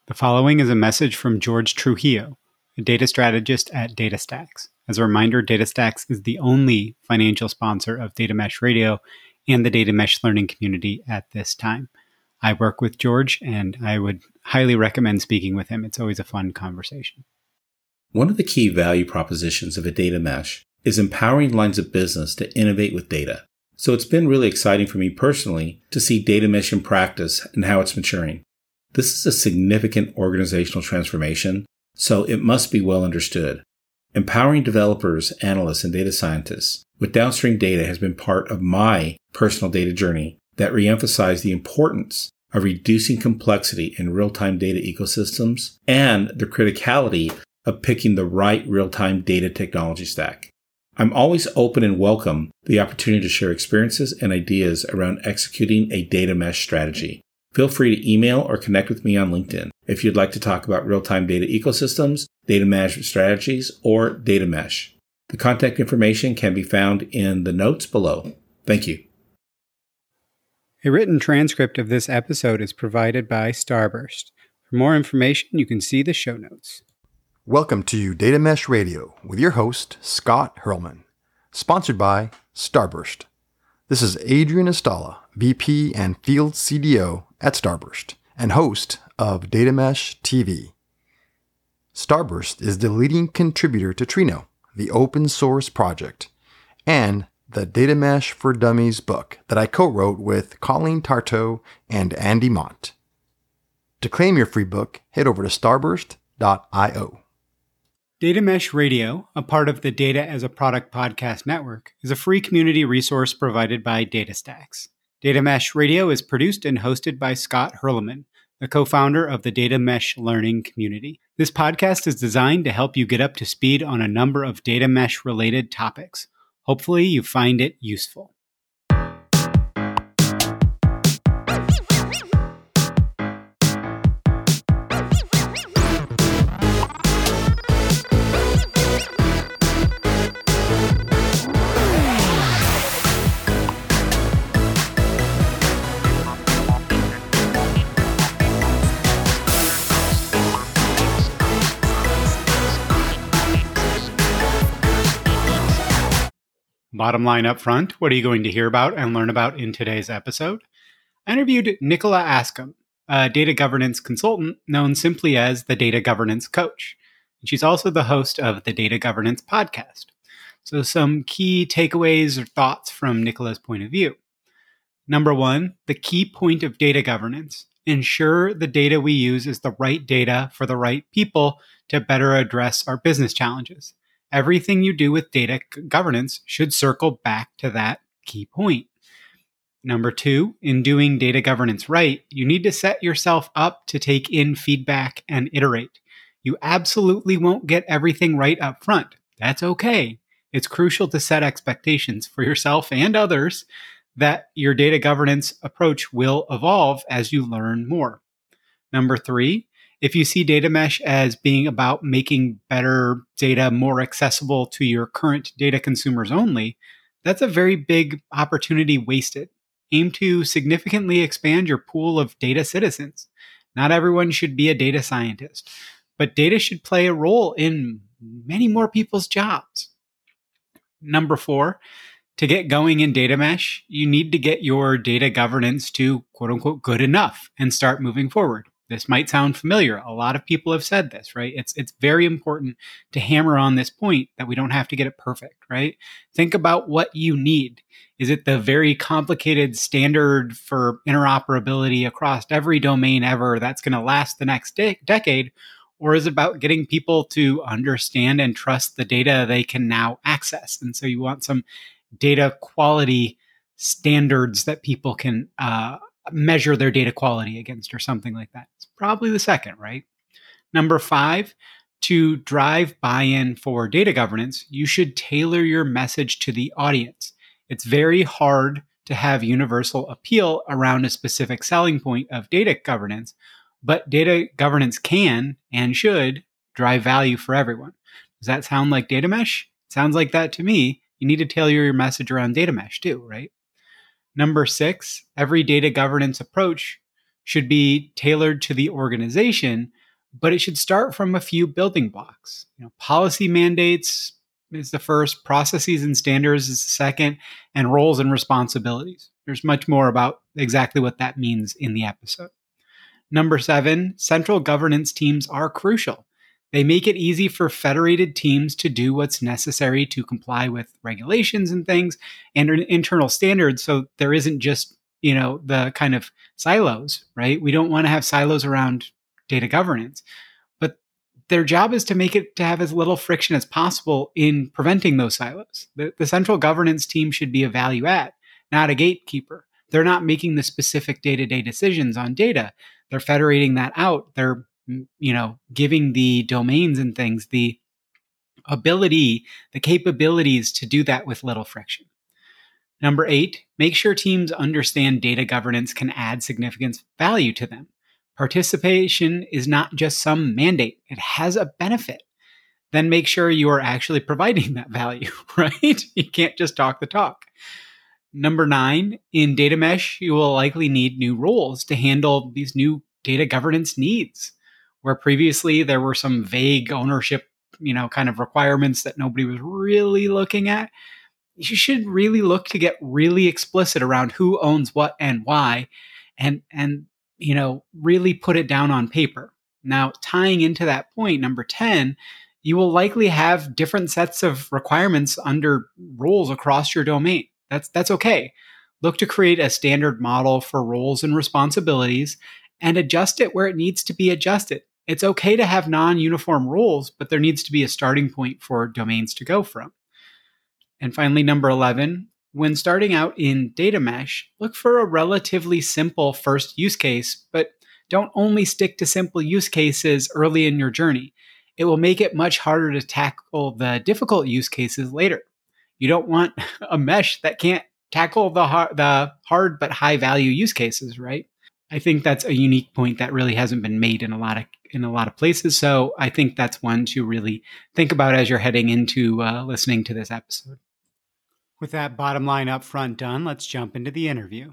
The following is a message from George Trujillo, a data strategist at DataStax. As a reminder, DataStax is the only financial sponsor of Data Mesh Radio and the Data Mesh learning community at this time. I work with George, and I would highly recommend speaking with him. It's always a fun conversation. One of the key value propositions of a data mesh is empowering lines of business to innovate with data. So it's been really exciting for me personally to see data mesh in practice and how it's maturing. This is a significant organizational transformation, so it must be well understood. Empowering developers, analysts, and data scientists with downstream data has been part of my personal data journey that reemphasized the importance of reducing complexity in real-time data ecosystems and the criticality of picking the right real-time data technology stack. I'm always open and welcome the opportunity to share experiences and ideas around executing a data mesh strategy. Feel free to email or connect with me on LinkedIn if you'd like to talk about real-time data ecosystems, data management strategies, or data mesh. The contact information can be found in the notes below. Thank you. A written transcript of this episode is provided by Starburst. For more information, you can see the show notes. Welcome to Data Mesh Radio with your host, Scott Hurlman, sponsored by Starburst. This is Adrian Estala, VP and Field CDO at Starburst and host of Data Mesh TV. Starburst is the leading contributor to Trino, the open source project, and the Data Mesh for Dummies book that I co-wrote with Colleen Tarto and Andy Mont. To claim your free book, head over to starburst.io. Data Mesh Radio, a part of the Data as a Product podcast network, is a free community resource provided by DataStax. Data Mesh Radio is produced and hosted by Scott Hurlman, the co-founder of the Data Mesh learning community. This podcast is designed to help you get up to speed on a number of data mesh-related topics. Hopefully, you find it useful. Bottom line up front, what are you going to hear about and learn about in today's episode? I interviewed Nicola Ascom, a data governance consultant known simply as the Data Governance Coach. And she's also the host of the Data Governance Podcast. So some key takeaways or thoughts from Nicola's point of view. Number one, the key point of data governance. Ensure the data we use is the right data for the right people to better address our business challenges. Everything you do with data governance should circle back to that key point. Number two, in doing data governance right, you need to set yourself up to take in feedback and iterate. You absolutely won't get everything right up front. That's okay. It's crucial to set expectations for yourself and others that your data governance approach will evolve as you learn more. Number three, if you see data mesh as being about making better data more accessible to your current data consumers only, that's a very big opportunity wasted. Aim to significantly expand your pool of data citizens. Not everyone should be a data scientist, but data should play a role in many more people's jobs. Number four, to get going in data mesh, you need to get your data governance to quote unquote good enough and start moving forward. This might sound familiar. A lot of people have said this, right? It's very important to hammer on this point that we don't have to get it perfect, right? Think about what you need. Is it the very complicated standard for interoperability across every domain ever that's going to last the next decade? Or is it about getting people to understand and trust the data they can now access? And so you want some data quality standards that people can measure their data quality against or something like that. It's probably the second, right? Number five, to drive buy-in for data governance, you should tailor your message to the audience. It's very hard to have universal appeal around a specific selling point of data governance, but data governance can and should drive value for everyone. Does that sound like data mesh? It sounds like that to me. You need to tailor your message around data mesh too, right? Number six, every data governance approach should be tailored to the organization, but it should start from a few building blocks. Policy mandates is the first, processes and standards is the second, and roles and responsibilities. There's much more about exactly what that means in the episode. Number 7, central governance teams are crucial. They make it easy for federated teams to do what's necessary to comply with regulations and things and internal standards. So there isn't just, the kind of silos, right? We don't want to have silos around data governance, but their job is to make it to have as little friction as possible in preventing those silos. The central governance team should be a value add, not a gatekeeper. They're not making the specific day-to-day decisions on data. They're federating that out. They're giving the domains and things the ability, the capabilities to do that with little friction. Number 8, make sure teams understand data governance can add significant value to them. Participation is not just some mandate. It has a benefit. Then make sure you are actually providing that value, right? You can't just talk the talk. Number 9, in data mesh, you will likely need new roles to handle these new data governance needs, where previously there were some vague ownership, kind of requirements that nobody was really looking at. You should really look to get really explicit around who owns what and why, and really put it down on paper. Now, tying into that point, number 10, you will likely have different sets of requirements under roles across your domain. That's okay. Look to create a standard model for roles and responsibilities and adjust it where it needs to be adjusted. It's okay to have non-uniform roles, but there needs to be a starting point for domains to go from. And finally, number 11, when starting out in data mesh, look for a relatively simple first use case, but don't only stick to simple use cases early in your journey. It will make it much harder to tackle the difficult use cases later. You don't want a mesh that can't tackle the hard but high value use cases, right? I think that's a unique point that really hasn't been made in a lot of places. So I think that's one to really think about as you're heading into listening to this episode. With that bottom line up front done, let's jump into the interview.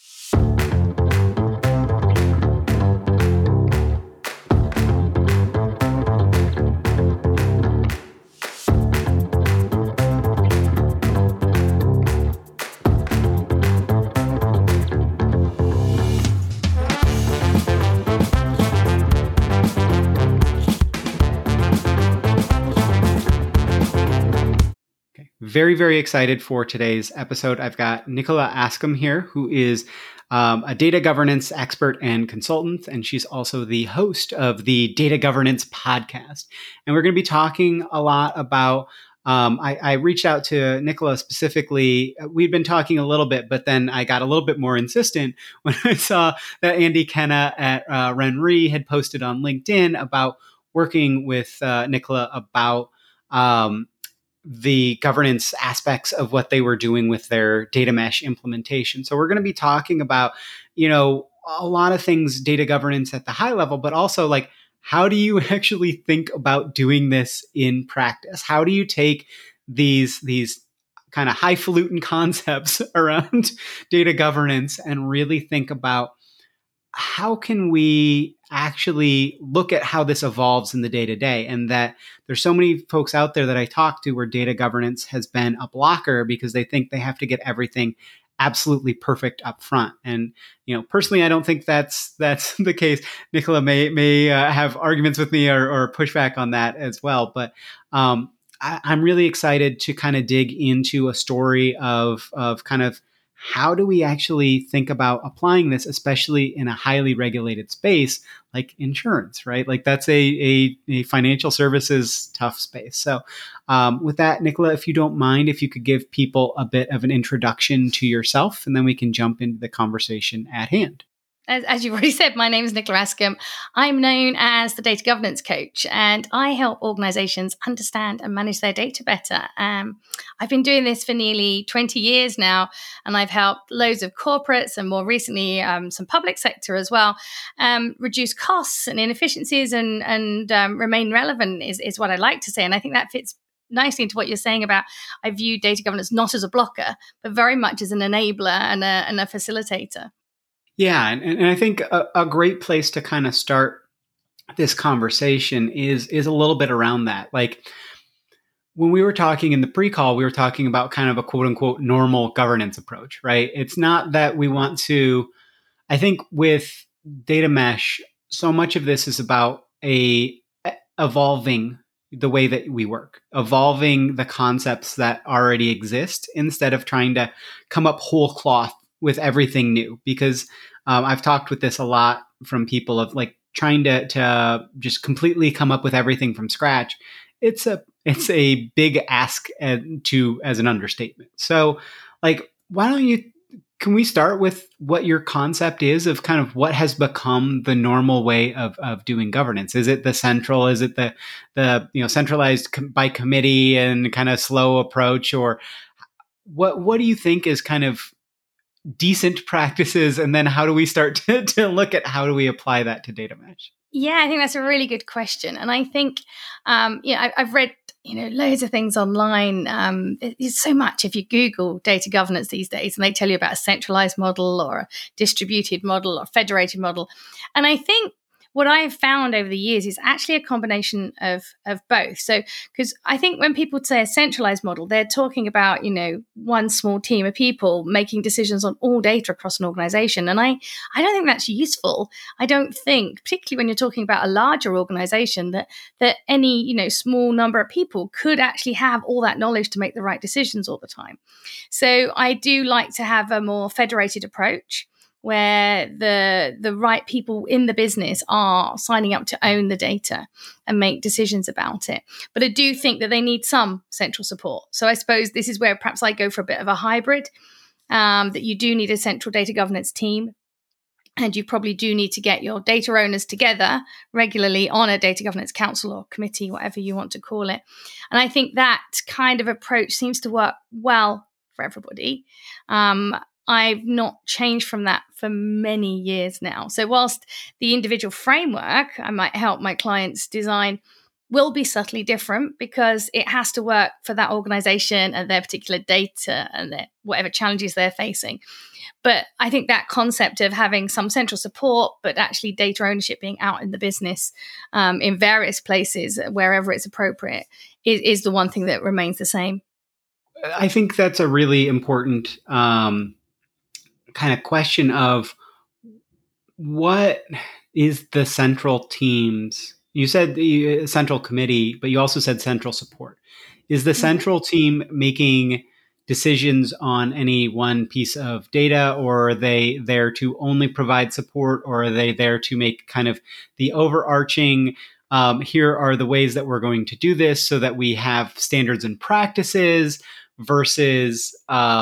Very, very excited for today's episode. I've got Nicola Ascom here, who is a data governance expert and consultant, and she's also the host of the Data Governance Podcast. And we're going to be talking a lot about, I reached out to Nicola specifically. We'd been talking a little bit, but then I got a little bit more insistent when I saw that Andy Kenna at RenRe had posted on LinkedIn about working with Nicola about the governance aspects of what they were doing with their data mesh implementation. So we're going to be talking about, a lot of things, data governance at the high level, but also like, how do you actually think about doing this in practice? How do you take these kind of highfalutin concepts around data governance and really think about how can we actually look at how this evolves in the day-to-day, and that there's so many folks out there that I talk to where data governance has been a blocker because they think they have to get everything absolutely perfect up front. And, personally, I don't think that's the case. Nicola may have arguments with me or pushback on that as well. But I'm really excited to kind of dig into a story of kind of how do we actually think about applying this, especially in a highly regulated space like insurance, right? Like that's a financial services tough space. So with that, Nicola, if you don't mind, if you could give people a bit of an introduction to yourself, and then we can jump into the conversation at hand. As you've already said, my name is Nicola Ascom. I'm known as the data governance coach, and I help organizations understand and manage their data better. I've been doing this for nearly 20 years now, and I've helped loads of corporates and more recently some public sector as well reduce costs and inefficiencies and remain relevant is what I like to say. And I think that fits nicely into what you're saying about I view data governance not as a blocker, but very much as an enabler and a facilitator. Yeah, and I think a great place to kind of start this conversation is a little bit around that. Like when we were talking in the pre-call, we were talking about kind of a quote unquote normal governance approach, right? It's not that we want to, I think with data mesh, so much of this is about evolving the way that we work, evolving the concepts that already exist instead of trying to come up whole cloth with everything new. Because I've talked with this a lot from people of like trying to just completely come up with everything from scratch. It's a big ask as an understatement. So, like, why don't you can we start with what your concept is of kind of what has become the normal way of doing governance? Is it the central? Is it the centralized by committee and kind of slow approach, or what do you think is kind of decent practices? And then how do we start to look at how do we apply that to data mesh? Yeah, I think that's a really good question, and I think I've read loads of things online. There's so much if you Google data governance these days, and they tell you about a centralized model or a distributed model or federated model, and I think what I've found over the years is actually a combination of both. So, because I think when people say a centralized model, they're talking about, one small team of people making decisions on all data across an organization. And I don't think that's useful. I don't think, particularly when you're talking about a larger organization, that any, small number of people could actually have all that knowledge to make the right decisions all the time. So I do like to have a more federated approach, where the right people in the business are signing up to own the data and make decisions about it. But I do think that they need some central support. So I suppose this is where perhaps I go for a bit of a hybrid, that you do need a central data governance team. And you probably do need to get your data owners together regularly on a data governance council or committee, whatever you want to call it. And I think that kind of approach seems to work well for everybody. I've not changed from that for many years now. So whilst the individual framework I might help my clients design will be subtly different because it has to work for that organization and their particular data and their whatever challenges they're facing. But I think that concept of having some central support, but actually data ownership being out in the business in various places, wherever it's appropriate, is the one thing that remains the same. I think that's a really important kind of question of what is the central team's, you said the central committee, but you also said central support. Is the central team making decisions on any one piece of data, or are they there to only provide support, or are they there to make kind of the overarching, here are the ways that we're going to do this so that we have standards and practices, versus,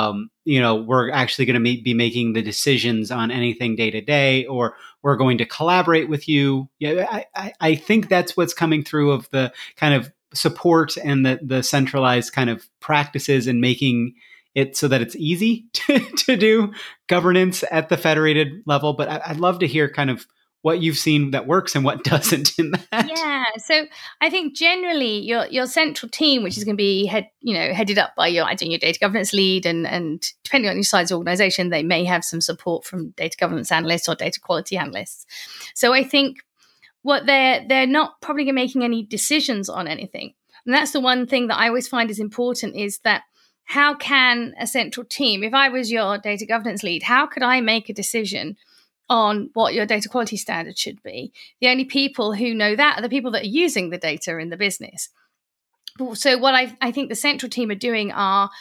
we're actually going to be making the decisions on anything day to day, or we're going to collaborate with you. Yeah, I think that's what's coming through of the kind of support and the centralized kind of practices and making it so that it's easy to do governance at the federated level. But I'd love to hear kind of what you've seen that works and what doesn't in that. Yeah. So I think generally your central team, which is going to be headed up by your data governance lead, and depending on your size of organization, they may have some support from data governance analysts or data quality analysts. So I think what they're not probably making any decisions on anything. And that's the one thing that I always find is important, is that how can a central team, if I was your data governance lead, how could I make a decision on what your data quality standards should be? The only people who know that are the people that are using the data in the business. So what I think the central team are doing are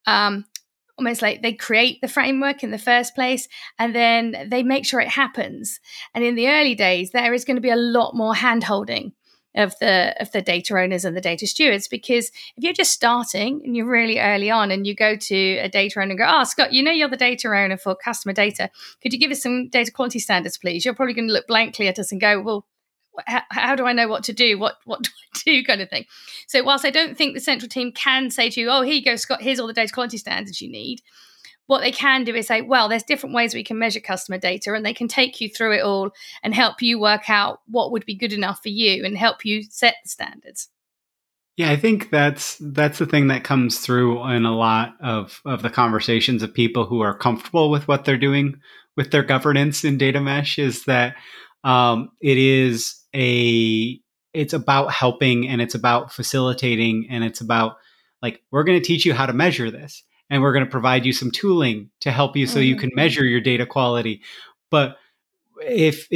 almost like they create the framework in the first place, and then they make sure it happens. And in the early days, there is going to be a lot more hand-holding of the data owners and the data stewards, because if you're just starting and you're really early on and you go to a data owner and go, "Oh, Scott, you're the data owner for customer data. Could you give us some data quality standards, please?" You're probably going to look blankly at us and go, "Well, how do I know what to do? What do I do?" kind of thing. So whilst I don't think the central team can say to you, "Oh, here you go, Scott, here's all the data quality standards you need," what they can do is say, well, there's different ways we can measure customer data, and they can take you through it all and help you work out what would be good enough for you and help you set the standards. Yeah, I think that's the thing that comes through in a lot of the conversations of people who are comfortable with what they're doing with their governance in data mesh is that it's about helping, and it's about facilitating, and it's about like, we're going to teach you how to measure this, and we're going to provide you some tooling to help you so you can measure your data quality. But if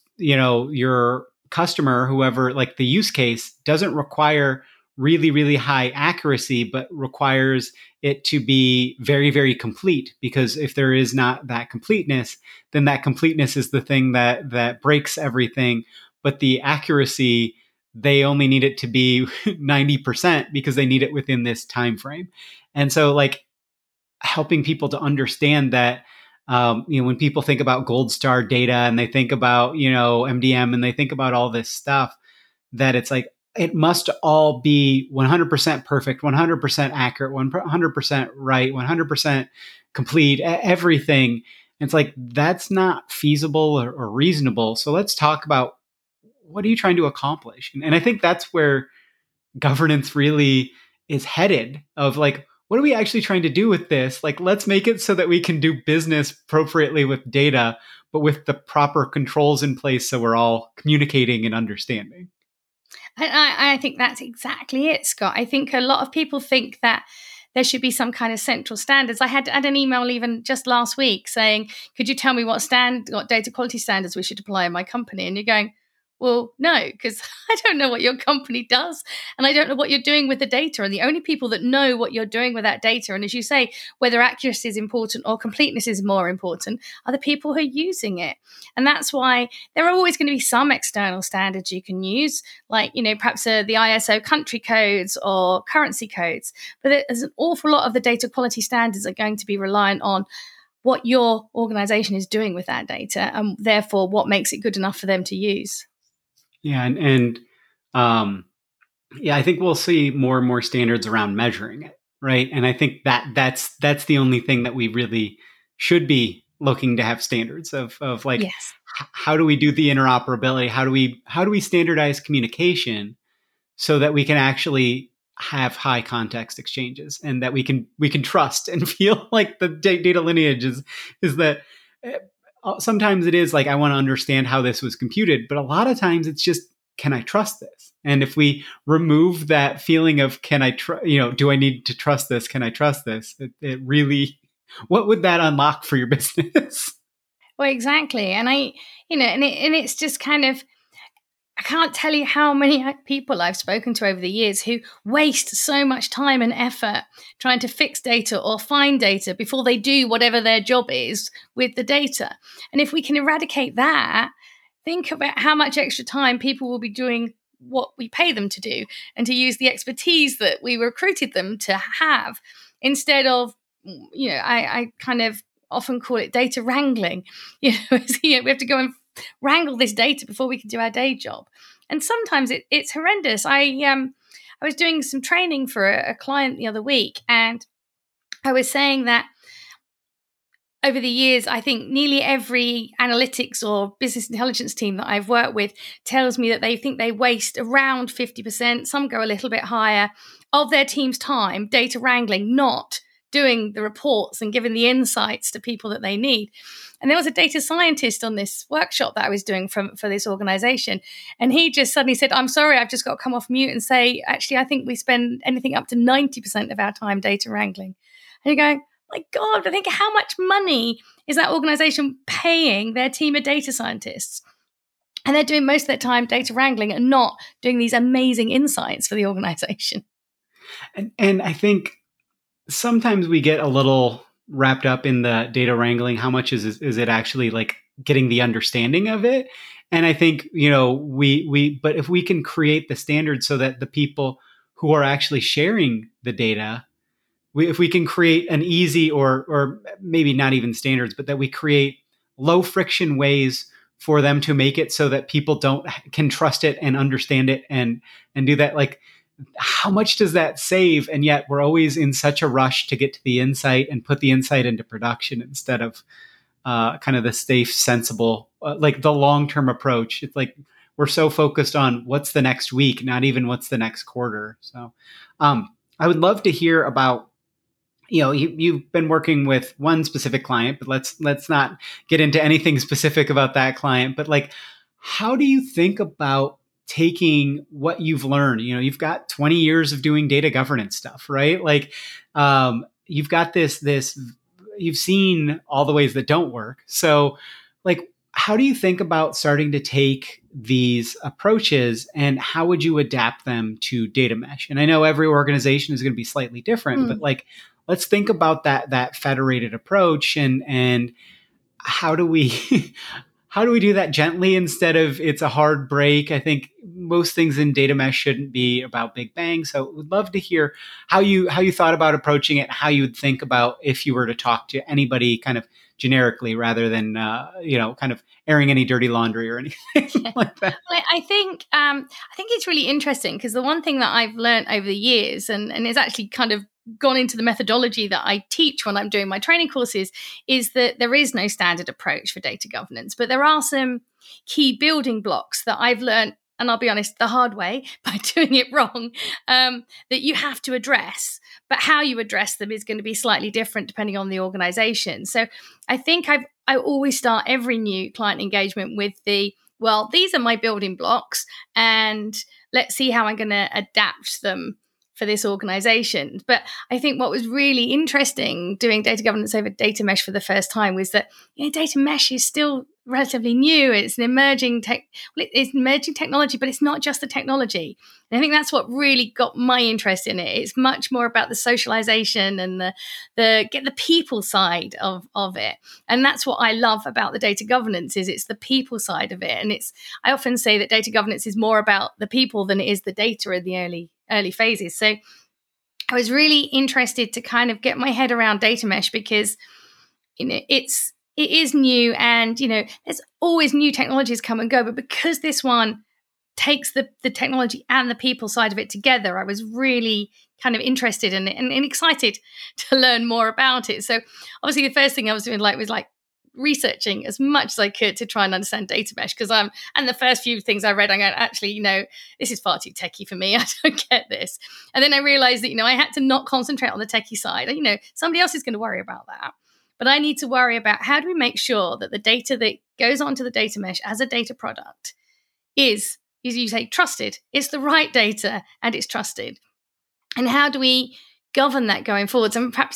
your customer, whoever, like the use case doesn't require really, really high accuracy, but requires it to be very, very complete, because if there is not that completeness, then that completeness is the thing that breaks everything. But the accuracy, they only need it to be 90% because they need it within this time frame. And so like helping people to understand that, when people think about gold star data and they think about, MDM and they think about all this stuff, that it's like, it must all be 100% perfect, 100% accurate, 100% right, 100% complete, everything. It's like, that's not feasible or reasonable. So let's talk about, what are you trying to accomplish? And I think that's where governance really is headed, of like, what are we actually trying to do with this? Like, let's make it so that we can do business appropriately with data, but with the proper controls in place so we're all communicating and understanding. And I think that's exactly it, Scott. I think a lot of people think that there should be some kind of central standards. I had an email even just last week saying, could you tell me what data quality standards we should apply in my company? And you're going, well, no, because I don't know what your company does, and I don't know what you're doing with the data. And the only people that know what you're doing with that data, and as you say, whether accuracy is important or completeness is more important, are the people who are using it. And that's why there are always going to be some external standards you can use, like, perhaps the ISO country codes or currency codes. But there's an awful lot of the data quality standards are going to be reliant on what your organization is doing with that data, and therefore what makes it good enough for them to use. Yeah. I think we'll see more and more standards around measuring it. Right. And I think that's the only thing that we really should be looking to have standards of like, yes. How do we do the interoperability? How do we standardize communication so that we can actually have high context exchanges, and that we can trust and feel like the data lineage is that sometimes it is like, I want to understand how this was computed, but a lot of times it's just, can I trust this? And if we remove that feeling of, can I do I need to trust this? Can I trust this? It really, what would that unlock for your business? Well, exactly. And it's just kind of, I can't tell you how many people I've spoken to over the years who waste so much time and effort trying to fix data or find data before they do whatever their job is with the data. And if we can eradicate that, think about how much extra time people will be doing what we pay them to do, and to use the expertise that we recruited them to have, instead of, I kind of often call it data wrangling. We have to go and wrangle this data before we can do our day job. And sometimes it's horrendous. I was doing some training for a client the other week, and I was saying that over the years, I think nearly every analytics or business intelligence team that I've worked with tells me that they think they waste around 50%, some go a little bit higher, of their team's time data wrangling, not doing the reports and giving the insights to people that they need. And there was a data scientist on this workshop that I was doing for this organization. And he just suddenly said, I'm sorry, I've just got to come off mute and say, actually, I think we spend anything up to 90% of our time data wrangling. And you're going, my God, I think how much money is that organization paying their team of data scientists? And they're doing most of their time data wrangling and not doing these amazing insights for the organization. And I think sometimes we get a little wrapped up in the data wrangling. How much is it actually like getting the understanding of it? And I think, but if we can create the standards so that the people who are actually sharing the data, if we can create an easy or maybe not even standards, but that we create low friction ways for them to make it so that people can trust it and understand it and do that. Like, how much does that save? And yet we're always in such a rush to get to the insight and put the insight into production instead of kind of the safe, sensible, like the long-term approach. It's like we're so focused on what's the next week, not even what's the next quarter. So I would love to hear about you've been working with one specific client, but let's not get into anything specific about that client. But like, how do you think about taking what you've learned? You've got 20 years of doing data governance stuff, right? Like, you've got this, you've seen all the ways that don't work. So like, how do you think about starting to take these approaches, and how would you adapt them to data mesh? And I know every organization is going to be slightly different, but like, let's think about that federated approach, and how do we do that gently instead of it's a hard break? I think most things in data mesh shouldn't be about big bang. So would love to hear how you thought about approaching it, how you would think about if you were to talk to anybody kind of generically rather than kind of airing any dirty laundry or anything like that. Well, I think it's really interesting, because the one thing that I've learned over the years, and it's actually kind of gone into the methodology that I teach when I'm doing my training courses, is that there is no standard approach for data governance, but there are some key building blocks that I've learned, and I'll be honest, the hard way by doing it wrong, that you have to address. But how you address them is going to be slightly different depending on the organization. So I think I always start every new client engagement with these are my building blocks, and let's see how I'm going to adapt them for this organization. But I think what was really interesting doing data governance over data mesh for the first time was that data mesh is still relatively new. It's an emerging technology, but it's not just the technology. And I think that's what really got my interest in it. It's much more about the socialization and the get the people side of it. And that's what I love about the data governance, is it's the people side of it. And I often say that data governance is more about the people than it is the data in the early phases. So I was really interested to kind of get my head around data mesh, because it is new, and there's always new technologies come and go, but because this one takes the technology and the people side of it together, I was really kind of interested in it and excited to learn more about it. So obviously the first thing I was doing was researching as much as I could to try and understand data mesh, and the first few things I read, I'm going, actually, this is far too techie for me. I don't get this. And then I realized that, I had to not concentrate on the techie side. Somebody else is going to worry about that. But I need to worry about, how do we make sure that the data that goes onto the data mesh as a data product is you say, trusted. It's the right data and it's trusted. And how do we govern that going forwards? And perhaps,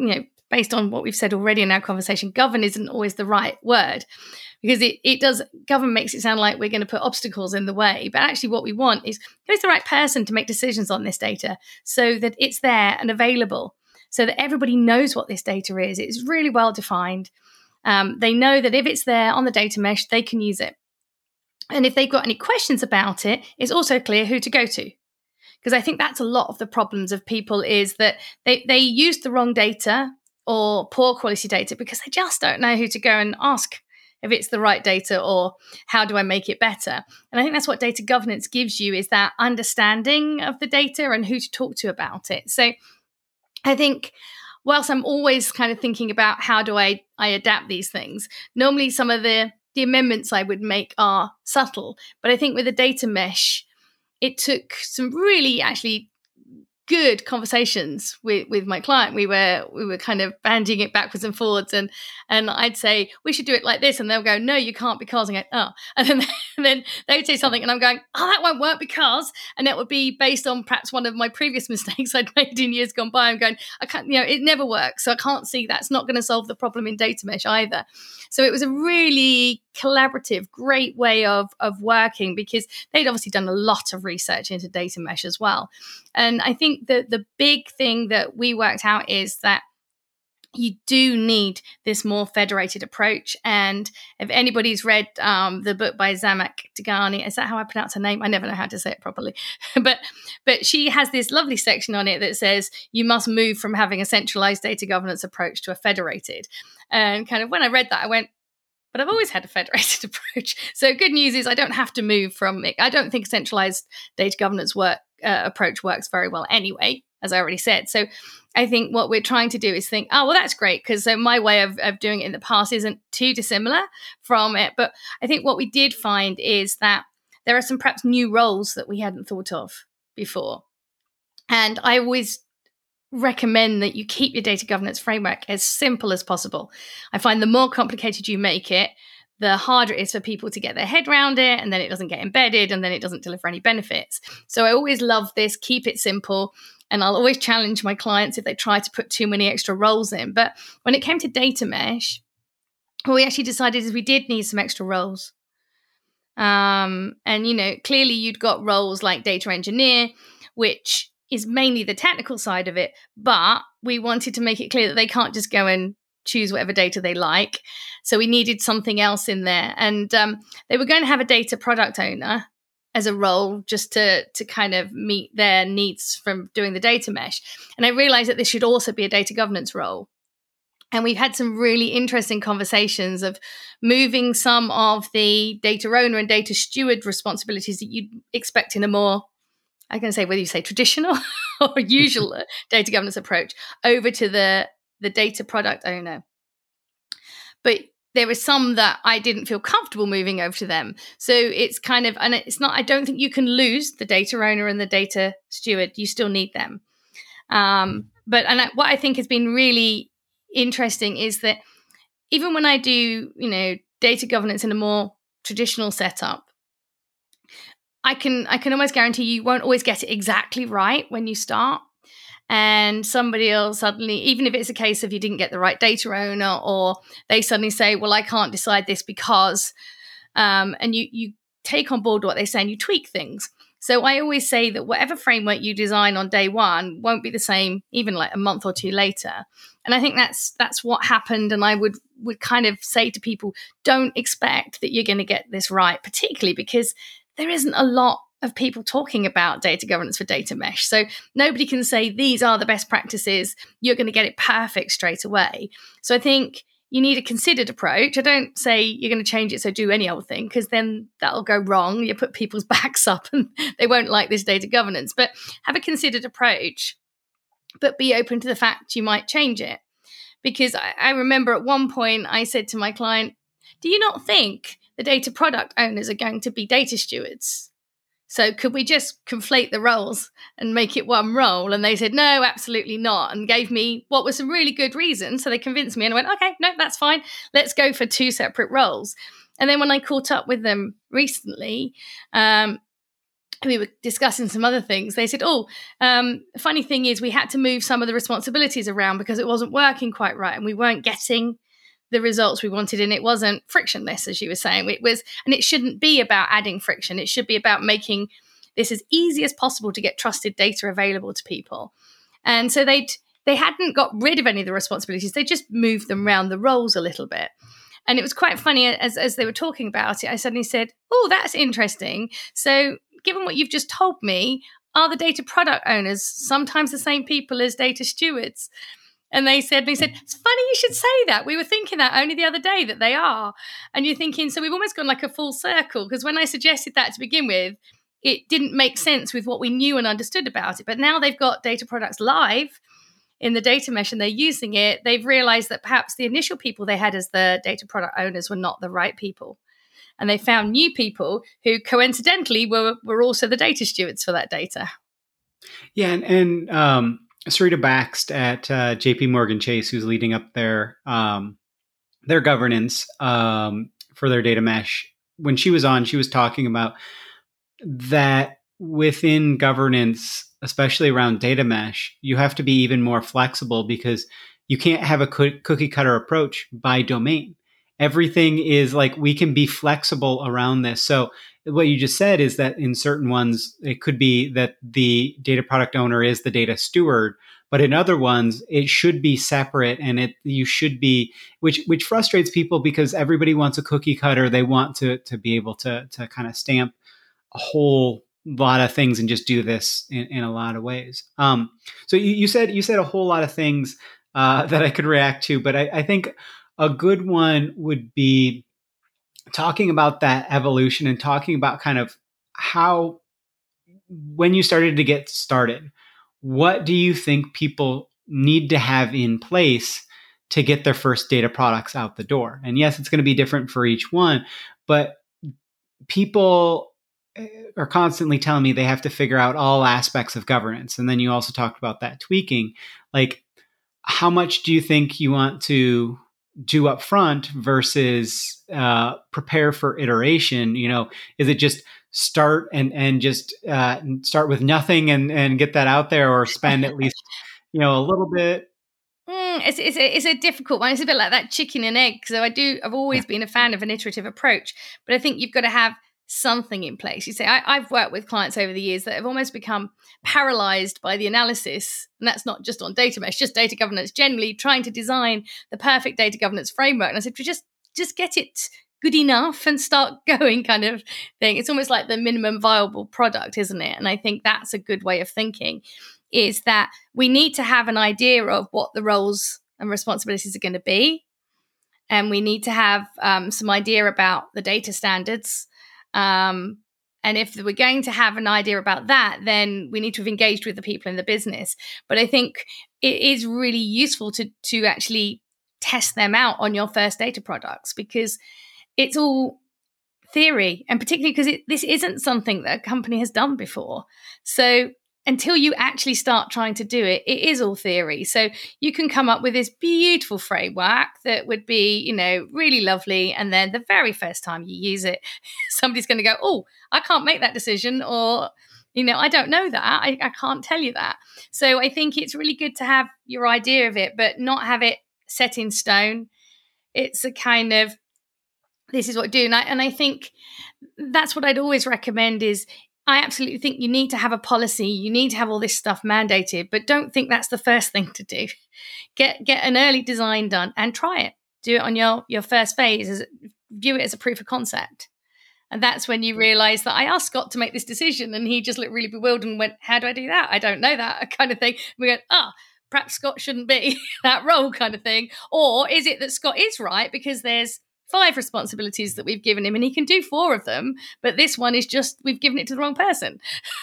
based on what we've said already in our conversation, govern isn't always the right word, because it does, govern makes it sound like we're going to put obstacles in the way. But actually what we want is, who's the right person to make decisions on this data so that it's there and available, so that everybody knows what this data is. It's really well defined. They know that if it's there on the data mesh, they can use it. And if they've got any questions about it, it's also clear who to go to. Because I think that's a lot of the problems of people, is that they use the wrong data or poor quality data because they just don't know who to go and ask if it's the right data, or how do I make it better? And I think that's what data governance gives you, is that understanding of the data and who to talk to about it. So I think, whilst I'm always kind of thinking about how do I adapt these things, normally some of the amendments I would make are subtle. But I think with the data mesh, it took some really actually good conversations with my client. We were kind of bandying it backwards and forwards, and I'd say, we should do it like this, and they'll go, no, you can't, because, and I go, oh, and then they would say something, and I'm going, oh, that won't work because, and that would be based on perhaps one of my previous mistakes I'd made in years gone by. I'm going, I can't, it never works, so I can't see that's not going to solve the problem in data mesh either. So it was a really collaborative, great way of working, because they'd obviously done a lot of research into data mesh as well. And I think that the big thing that we worked out is that you do need this more federated approach. And if anybody's read the book by Zhamak Dehghani, is that how I pronounce her name? I never know how to say it properly. but she has this lovely section on it that says you must move from having a centralized data governance approach to a federated. And kind of when I read that, I went, but I've always had a federated approach. So good news is I don't have to move from it. I don't think centralized data governance approach works very well anyway, as I already said. So I think what we're trying to do is think, oh, well, that's great, because my way of doing it in the past isn't too dissimilar from it. But I think what we did find is that there are some perhaps new roles that we hadn't thought of before. And I always recommend that you keep your data governance framework as simple as possible. I find the more complicated you make it, the harder it is for people to get their head around it, and then it doesn't get embedded, and then it doesn't deliver any benefits. So I always love this, keep it simple, and I'll always challenge my clients if they try to put too many extra roles in. But when it came to data mesh, what we actually decided is we did need some extra roles. And, clearly you'd got roles like data engineer, which is mainly the technical side of it, but we wanted to make it clear that they can't just go and choose whatever data they like. So we needed something else in there. And they were going to have a data product owner as a role just to kind of meet their needs from doing the data mesh. And I realized that this should also be a data governance role. And we've had some really interesting conversations of moving some of the data owner and data steward responsibilities that you'd expect in a more, I'm going to say whether you say traditional or usual data governance approach over to the data product owner. But there were some that I didn't feel comfortable moving over to them. So it's kind of, and it's not, I don't think you can lose the data owner and the data steward. You still need them. What I think has been really interesting is that even when I do, data governance in a more traditional setup, I can almost guarantee you won't always get it exactly right when you start. And somebody else suddenly, even if it's a case of you didn't get the right data owner, or they suddenly say, well, I can't decide this because, and you take on board what they say and you tweak things. So I always say that whatever framework you design on day one won't be the same even like a month or two later. And I think that's what happened. And I would kind of say to people, don't expect that you're going to get this right, particularly because there isn't a lot of people talking about data governance for data mesh. So nobody can say these are the best practices. You're going to get it perfect straight away. So I think you need a considered approach. I don't say you're going to change it, so do any old thing, because then that'll go wrong. You put people's backs up and they won't like this data governance. But have a considered approach, but be open to the fact you might change it. Because I remember at one point I said to my client, do you not think the data product owners are going to be data stewards? So could we just conflate the roles and make it one role? And they said, no, absolutely not. And gave me what were some really good reasons. So they convinced me and I went, okay, no, that's fine. Let's go for two separate roles. And then when I caught up with them recently, we were discussing some other things. They said, funny thing is we had to move some of the responsibilities around because it wasn't working quite right. And we weren't getting the results we wanted, and it wasn't frictionless, as you were saying. It was, and it shouldn't be about adding friction. It should be about making this as easy as possible to get trusted data available to people. And so they hadn't got rid of any of the responsibilities. They just moved them around the roles a little bit. And it was quite funny as they were talking about it. I suddenly said, oh, that's interesting. So given what you've just told me, are the data product owners sometimes the same people as data stewards? And they said, it's funny you should say that. We were thinking that only the other day that they are. And you're thinking, so we've almost gone like a full circle, because when I suggested that to begin with, it didn't make sense with what we knew and understood about it. But now they've got data products live in the data mesh and they're using it. They've realized that perhaps the initial people they had as the data product owners were not the right people. And they found new people who coincidentally were also the data stewards for that data. Yeah. And Sarita Bakst at JP Morgan Chase, who's leading up their governance for their data mesh. When she was on, she was talking about that within governance, especially around data mesh, you have to be even more flexible because you can't have a cookie cutter approach by domain. Everything is like, we can be flexible around this. So what you just said is that in certain ones, it could be that the data product owner is the data steward, but in other ones, it should be separate, and you should be, which frustrates people because everybody wants a cookie cutter. They want to be able to kind of stamp a whole lot of things and just do this in a lot of ways. So you said a whole lot of things that I could react to, but I think a good one would be talking about that evolution and talking about kind of how, when you started to get started, what do you think people need to have in place to get their first data products out the door? And yes, it's going to be different for each one, but people are constantly telling me they have to figure out all aspects of governance. And then you also talked about that tweaking. Like, how much do you think you want to do up front versus prepare for iteration? Is it just start and just start with nothing and get that out there, or spend at least, a little bit? It's a difficult one. It's a bit like that chicken and egg. So I've always been a fan of an iterative approach, but I think you've got to have something in place. You say, I've worked with clients over the years that have almost become paralyzed by the analysis. And that's not just on data mesh, just data governance, generally trying to design the perfect data governance framework. And I said, just get it good enough and start going, kind of thing. It's almost like the minimum viable product, isn't it? And I think that's a good way of thinking, is that we need to have an idea of what the roles and responsibilities are going to be. And we need to have some idea about the data standards. And if we're going to have an idea about that, then we need to have engaged with the people in the business. But I think it is really useful to actually test them out on your first data products, because it's all theory, and particularly because this isn't something that a company has done before. So until you actually start trying to do it, it is all theory. So you can come up with this beautiful framework that would be, really lovely. And then the very first time you use it, somebody's going to go, oh, I can't make that decision. Or, I don't know that. I can't tell you that. So I think it's really good to have your idea of it, but not have it set in stone. It's a kind of, this is what I do. And I think that's what I'd always recommend is, I absolutely think you need to have a policy. You need to have all this stuff mandated, but don't think that's the first thing to do. Get an early design done and try it. Do it on your first phase. View it as a proof of concept. And that's when you realize that I asked Scott to make this decision and he just looked really bewildered and went, how do I do that? I don't know that, kind of thing. We go, perhaps Scott shouldn't be that role, kind of thing. Or is it that Scott is right because there's 5 responsibilities that we've given him and he can do 4 of them, but this one is just, we've given it to the wrong person,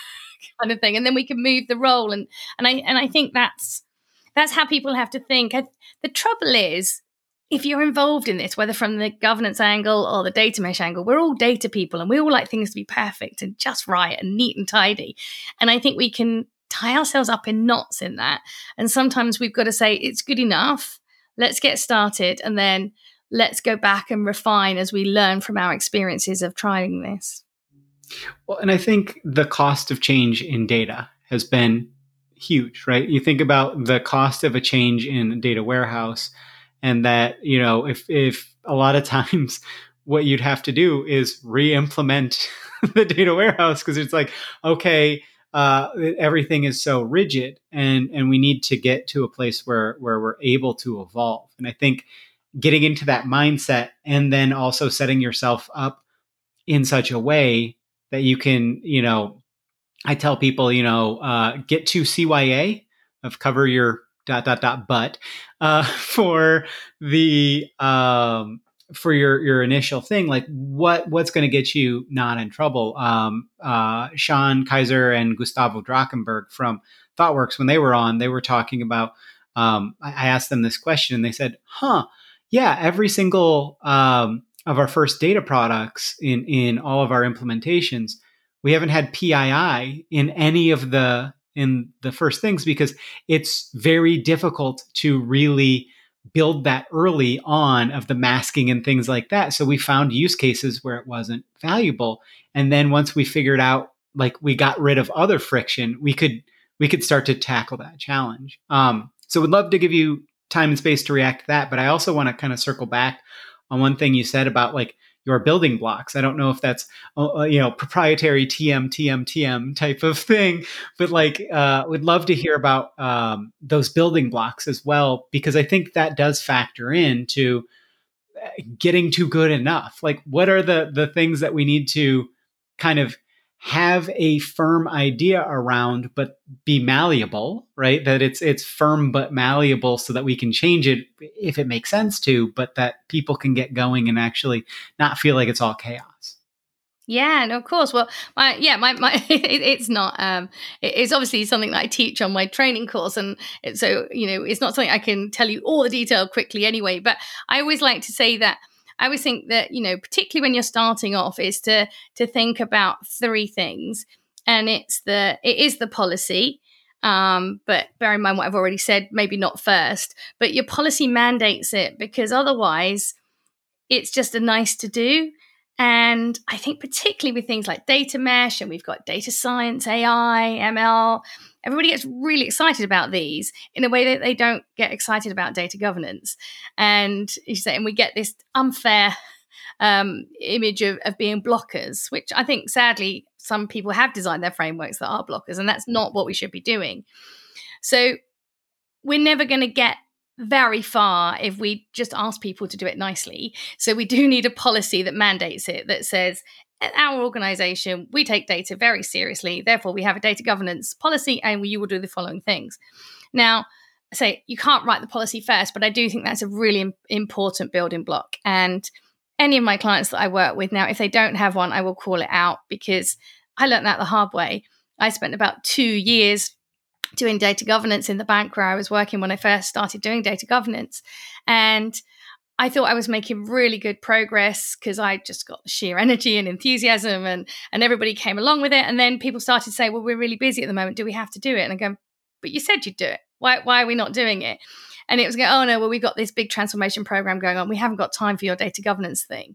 kind of thing. And then we can move the role. And I think that's how people have to think. The trouble is, if you're involved in this, whether from the governance angle or the data mesh angle, we're all data people and we all like things to be perfect and just right and neat and tidy. And I think we can tie ourselves up in knots in that. And sometimes we've got to say, it's good enough. Let's get started. And then let's go back and refine as we learn from our experiences of trying this. Well, and I think the cost of change in data has been huge, right? You think about the cost of a change in a data warehouse, and that, if a lot of times what you'd have to do is re-implement the data warehouse, because it's like, okay, everything is so rigid, and we need to get to a place where we're able to evolve. And I think getting into that mindset, and then also setting yourself up in such a way that you can, I tell people, get to CYA of cover your ... but for the for your initial thing, like what's going to get you not in trouble. Sean Kaiser and Gustavo Drachenberg from ThoughtWorks, when they were on, they were talking about, I asked them this question and they said, yeah, every single of our first data products in all of our implementations, we haven't had PII in any of the first things, because it's very difficult to really build that early on of the masking and things like that. So we found use cases where it wasn't valuable. And then once we figured out, like, we got rid of other friction, we could start to tackle that challenge. So we'd love to give you time and space to react to that. But I also want to kind of circle back on one thing you said about, like, your building blocks. I don't know if that's, proprietary TM type of thing, but we'd love to hear about those building blocks as well, because I think that does factor into getting to good enough. Like, what are the things that we need to kind of have a firm idea around, but be malleable, right? That it's firm but malleable, so that we can change it if it makes sense to, but that people can get going and actually not feel like it's all chaos. Yeah, no, of course. Well, it's not. It's obviously something that I teach on my training course, and so it's not something I can tell you all the detail quickly anyway. But I always like to say that I always think that, particularly when you're starting off, is to think about three things. And it is the policy. But bear in mind what I've already said, maybe not first, but your policy mandates it, because otherwise it's just a nice to do. And I think particularly with things like data mesh, and we've got data science, AI, ML, everybody gets really excited about these in a way that they don't get excited about data governance. And we get this unfair image of being blockers, which I think sadly some people have designed their frameworks that are blockers, and that's not what we should be doing. So we're never going to get very far if we just ask people to do it nicely. So we do need a policy that mandates it, that says, at our organization, we take data very seriously. Therefore, we have a data governance policy, and you will do the following things. Now, say you can't write the policy first, but I do think that's a really important building block. And any of my clients that I work with now, if they don't have one, I will call it out, because I learned that the hard way. I spent about 2 years doing data governance in the bank where I was working when I first started doing data governance. And I thought I was making really good progress because I just got sheer energy and enthusiasm, and everybody came along with it. And then people started to say, well, we're really busy at the moment. Do we have to do it? And I go, but you said you'd do it. Why are we not doing it? And it was going, oh no, well, we've got this big transformation program going on. We haven't got time for your data governance thing.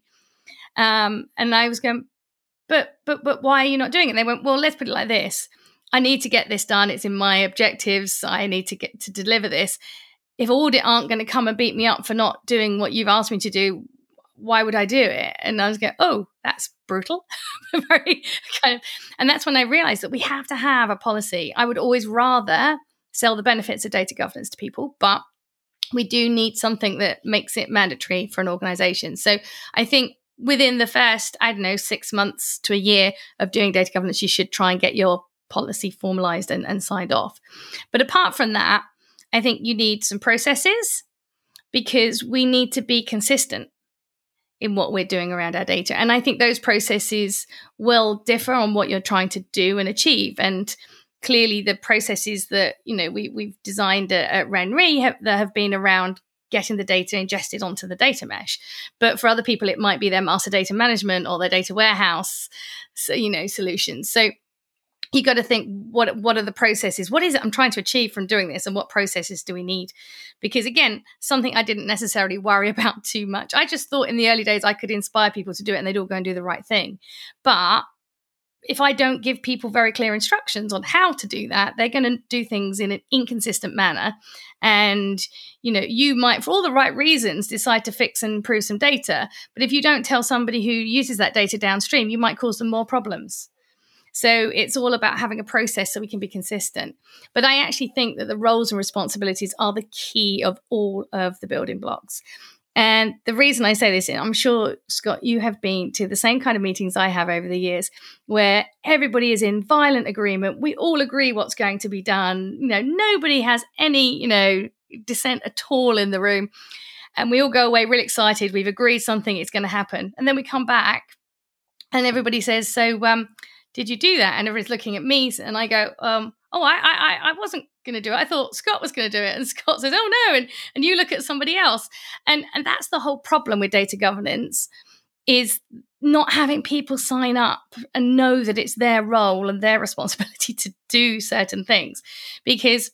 And I was going, but why are you not doing it? And they went, well, let's put it like this. I need to get this done. It's in my objectives. I need to get to deliver this. If audit aren't going to come and beat me up for not doing what you've asked me to do, why would I do it? And I was going, oh, that's brutal. Very kind of, and that's when I realized that we have to have a policy. I would always rather sell the benefits of data governance to people, but we do need something that makes it mandatory for an organization. So I think within the first, 6 months to a year of doing data governance, you should try and get your policy formalized and signed off. But apart from that, I think you need some processes, because we need to be consistent in what we're doing around our data. And I think those processes will differ on what you're trying to do and achieve. And clearly the processes that, we've designed at RenRe that have been around getting the data ingested onto the data mesh. But for other people, it might be their master data management or their data warehouse, solutions. So you got to think, what are the processes? What is it I'm trying to achieve from doing this? And what processes do we need? Because again, something I didn't necessarily worry about too much. I just thought in the early days I could inspire people to do it and they'd all go and do the right thing. But if I don't give people very clear instructions on how to do that, they're going to do things in an inconsistent manner. And, you might, for all the right reasons, decide to fix and improve some data. But if you don't tell somebody who uses that data downstream, you might cause them more problems. So it's all about having a process so we can be consistent. But I actually think that the roles and responsibilities are the key of all of the building blocks. And the reason I say this, I'm sure, Scott, you have been to the same kind of meetings I have over the years where everybody is in violent agreement. We all agree what's going to be done. Nobody has any, dissent at all in the room. And we all go away really excited. We've agreed something is going to happen. And then we come back and everybody says, so, did you do that? And everybody's looking at me and I go, I wasn't going to do it. I thought Scott was going to do it. And Scott says, oh no. And you look at somebody else. And that's the whole problem with data governance, is not having people sign up and know that it's their role and their responsibility to do certain things. Because,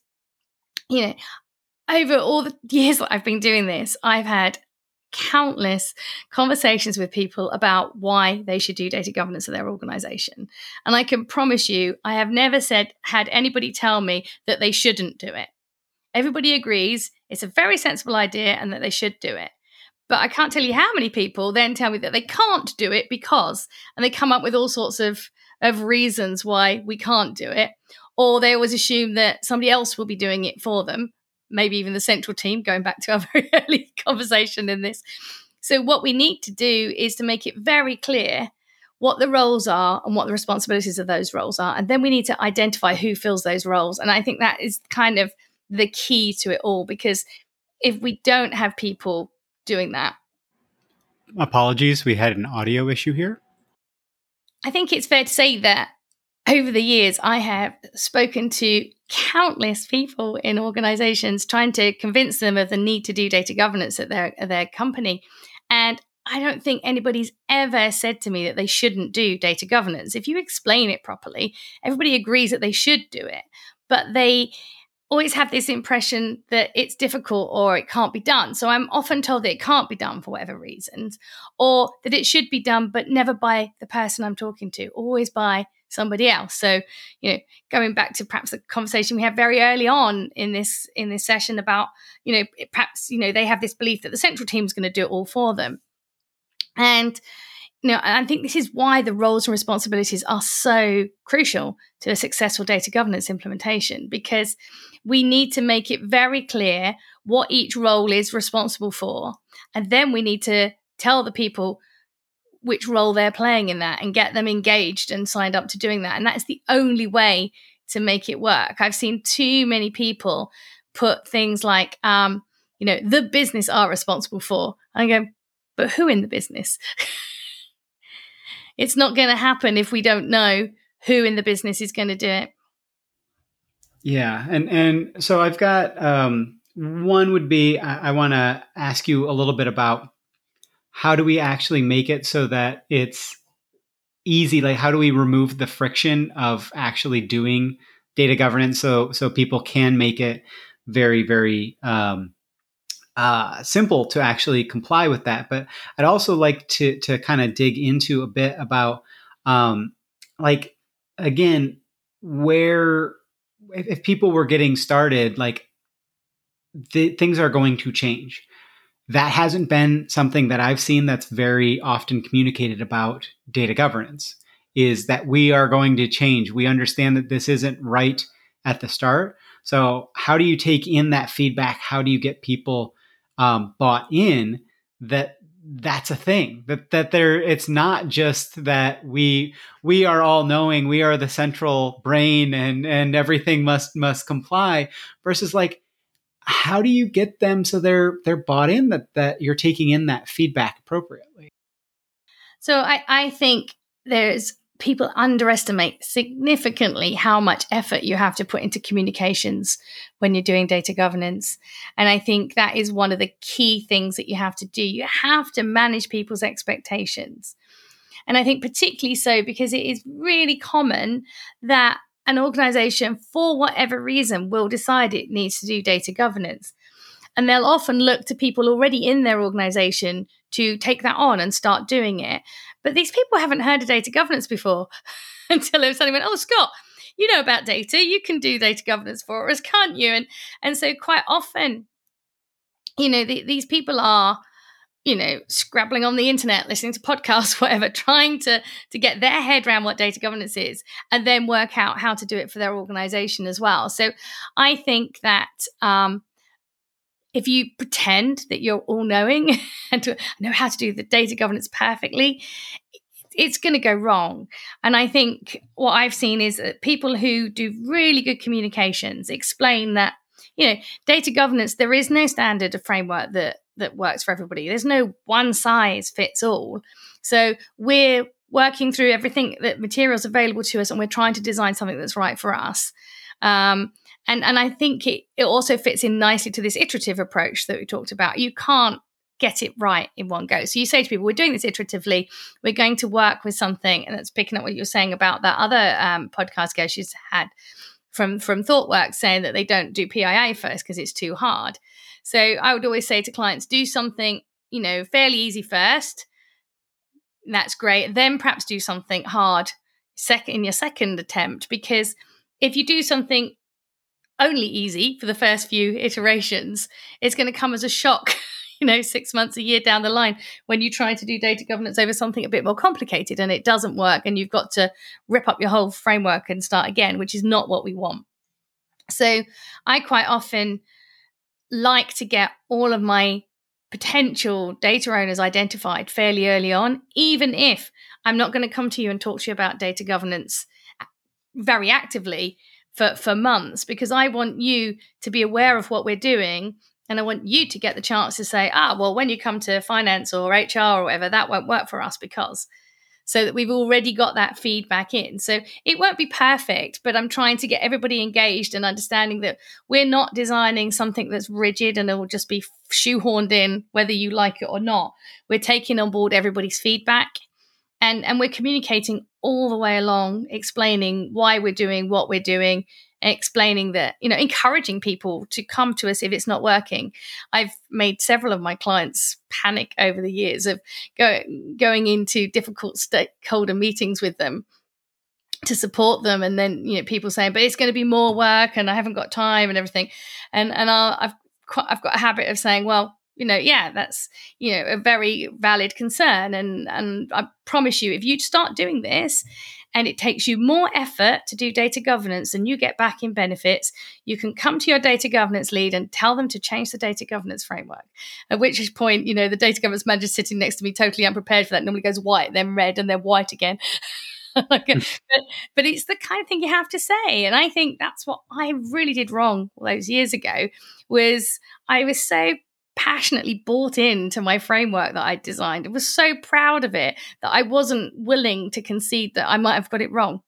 over all the years that I've been doing this, I've had countless conversations with people about why they should do data governance of their organization. And I can promise you, I have never had anybody tell me that they shouldn't do it. Everybody agrees it's a very sensible idea and that they should do it. But I can't tell you how many people then tell me that they can't do it because, and they come up with all sorts of reasons why we can't do it. Or they always assume that somebody else will be doing it for them. Maybe even the central team, going back to our very early conversation in this. So what we need to do is to make it very clear what the roles are and what the responsibilities of those roles are. And then we need to identify who fills those roles. And I think that is kind of the key to it all, because if we don't have people doing that. Apologies, we had an audio issue here. I think it's fair to say that over the years, I have spoken to countless people in organizations trying to convince them of the need to do data governance at their company. And I don't think anybody's ever said to me that they shouldn't do data governance. If you explain it properly, everybody agrees that they should do it, but they always have this impression that it's difficult or it can't be done. So I'm often told that it can't be done for whatever reasons, or that it should be done, but never by the person I'm talking to, always by somebody else. So, going back to perhaps the conversation we had very early on in this session about, perhaps, they have this belief that the central team is going to do it all for them. And I think this is why the roles and responsibilities are so crucial to a successful data governance implementation, because we need to make it very clear what each role is responsible for. And then we need to tell the people which role they're playing in that and get them engaged and signed up to doing that. And that's the only way to make it work. I've seen too many people put things like, the business are responsible for. I go, but who in the business? It's not going to happen if we don't know who in the business is going to do it. Yeah. And so I've got one would be, I want to ask you a little bit about how do we actually make it so that it's easy? Like, how do we remove the friction of actually doing data governance so people can make it very, very simple to actually comply with that? But I'd also like to kind of dig into a bit about, again, where if people were getting started, things are going to change. That hasn't been something that I've seen that's very often communicated about data governance, is that we are going to change. We understand that this isn't right at the start. So how do you take in that feedback? How do you get people bought in that that's a thing, that there, it's not just that we are all knowing, we are the central brain and everything must comply, versus how do you get them so they're bought in, that you're taking in that feedback appropriately? So I think people underestimate significantly how much effort you have to put into communications when you're doing data governance. And I think that is one of the key things that you have to do. You have to manage people's expectations. And I think particularly so because it is really common that an organization, for whatever reason, will decide it needs to do data governance. And they'll often look to people already in their organization to take that on and start doing it. But these people haven't heard of data governance before until they suddenly went, oh, Scott, you know about data. You can do data governance for us, can't you? And so quite often, these people are, scrabbling on the internet, listening to podcasts, whatever, trying to get their head around what data governance is and then work out how to do it for their organization as well. So I think that if you pretend that you're all-knowing and to know how to do the data governance perfectly, it's going to go wrong. And I think what I've seen is that people who do really good communications explain that, data governance, there is no standard of framework that works for everybody. There's no one size fits all. So we're working through everything, that materials available to us, and we're trying to design something that's right for us. And I think it also fits in nicely to this iterative approach that we talked about. You can't get it right in one go. So you say to people, we're doing this iteratively. We're going to work with something, and that's picking up what you were saying about that other podcast guest she's had from ThoughtWorks, saying that they don't do PIA first because it's too hard. So I would always say to clients, do something, fairly easy first. That's great. Then perhaps do something hard in your second attempt, because if you do something only easy for the first few iterations, it's going to come as a shock, 6 months, a year down the line, when you try to do data governance over something a bit more complicated and it doesn't work and you've got to rip up your whole framework and start again, which is not what we want. So I quite often like to get all of my potential data owners identified fairly early on, even if I'm not going to come to you and talk to you about data governance very actively for months, because I want you to be aware of what we're doing. And I want you to get the chance to say, well, when you come to finance or HR or whatever, that won't work for us because. so that we've already got that feedback in. So it won't be perfect, but I'm trying to get everybody engaged and understanding that we're not designing something that's rigid and it will just be shoehorned in whether you like it or not. We're taking on board everybody's feedback, and we're communicating all the way along, explaining why we're doing what we're doing, and explaining that, encouraging people to come to us if it's not working. I've made several of my clients panic over the years of going into difficult stakeholder meetings with them to support them. And then, people saying, but it's going to be more work and I haven't got time and everything. And I've got a habit of saying, well, that's, a very valid concern. And I promise you, if you start doing this and it takes you more effort to do data governance than you get back in benefits, you can come to your data governance lead and tell them to change the data governance framework. At which point, the data governance manager sitting next to me, totally unprepared for that, normally goes white, then red, and then white again. But it's the kind of thing you have to say. And I think that's what I really did wrong all those years ago, was I was so passionately bought into my framework that I designed. I was so proud of it that I wasn't willing to concede that I might have got it wrong.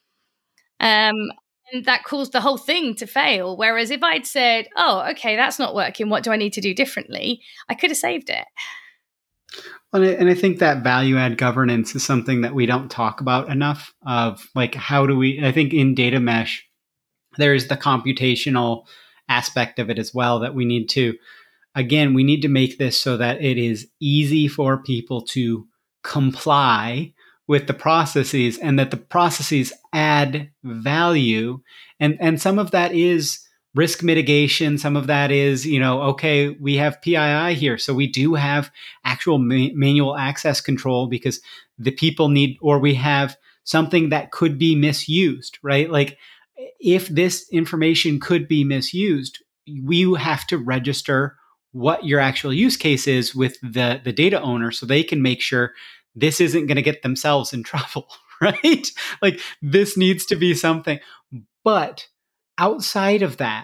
And that caused the whole thing to fail. Whereas if I'd said, oh, okay, that's not working, what do I need to do differently? I could have saved it. And I think that value add governance is something that we don't talk about enough, of like, how do we, I think in data mesh, there's the computational aspect of it as well, that we need to make this so that it is easy for people to comply with the processes and that the processes add value. And some of that is risk mitigation. Some of that is, okay, we have PII here. So we do have actual manual access control because the people need, or we have something that could be misused, right? Like if this information could be misused, we have to register what your actual use case is with the data owner so they can make sure this isn't going to get themselves in trouble, right? Like this needs to be something. But outside of that,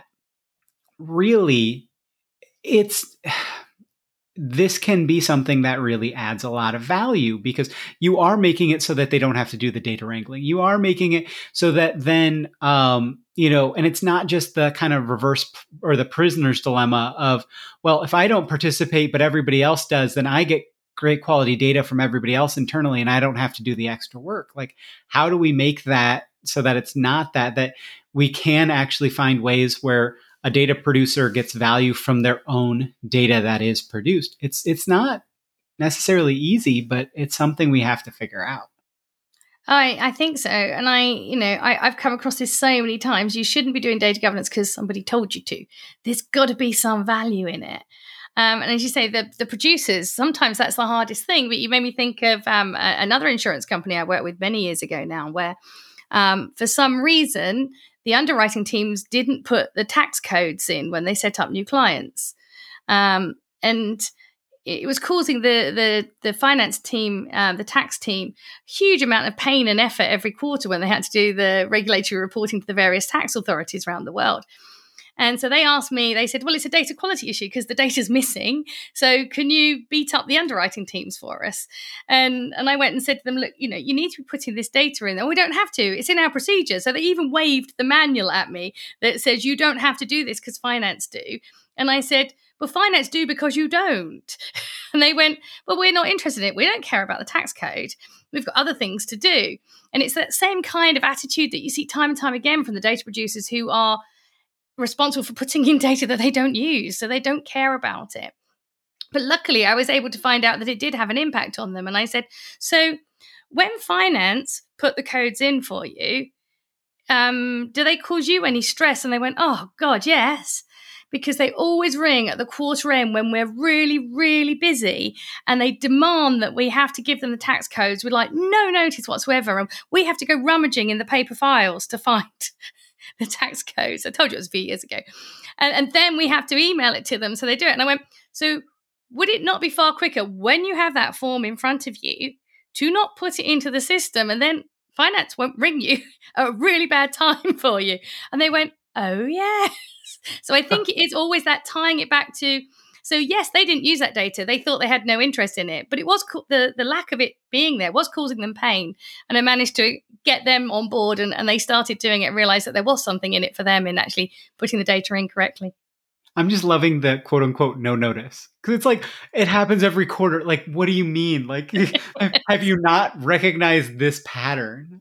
really, this can be something that really adds a lot of value because you are making it so that they don't have to do the data wrangling. You are making it so that then, and it's not just the kind of reverse or the prisoner's dilemma of, well, if I don't participate, but everybody else does, then I get great quality data from everybody else internally and I don't have to do the extra work. Like, how do we make that so that it's not that we can actually find ways where a data producer gets value from their own data that is produced? It's not necessarily easy, but it's something we have to figure out. I think so. And I've come across this so many times. You shouldn't be doing data governance because somebody told you to. There's got to be some value in it. And as you say, the producers, sometimes that's the hardest thing. But you made me think of another insurance company I worked with many years ago now, where for some reason, the underwriting teams didn't put the tax codes in when they set up new clients. And it was causing the finance team, the tax team, huge amount of pain and effort every quarter when they had to do the regulatory reporting to the various tax authorities around the world. And so they asked me, they said, well, it's a data quality issue because the data's missing. So can you beat up the underwriting teams for us? And I went and said to them, look, you need to be putting this data in. And we don't have to. It's in our procedure. So they even waved the manual at me that says you don't have to do this because finance do. And I said, well, finance do because you don't. And they went, well, we're not interested in it. We don't care about the tax code. We've got other things to do. And it's that same kind of attitude that you see time and time again from the data producers who are responsible for putting in data that they don't use, so they don't care about it. But luckily, I was able to find out that it did have an impact on them. And I said, so when finance put the codes in for you, do they cause you any stress? And they went, oh, God, yes. Because they always ring at the quarter end when we're really, really busy, and they demand that we have to give them the tax codes with like no notice whatsoever. And we have to go rummaging in the paper files to find the tax codes. I told you it was a few years ago. And then we have to email it to them. So they do it. And I went, so would it not be far quicker when you have that form in front of you to not put it into the system, and then finance won't ring you at a really bad time for you? And they went, oh, yes. So I think it's always that tying it back to So yes, they didn't use that data. They thought they had no interest in it, but it was the lack of it being there was causing them pain. And I managed to get them on board, and they started doing it and realized that there was something in it for them in actually putting the data in correctly. I'm just loving the quote unquote no notice, because it's like, it happens every quarter. Like, what do you mean? Like, have you not recognized this pattern?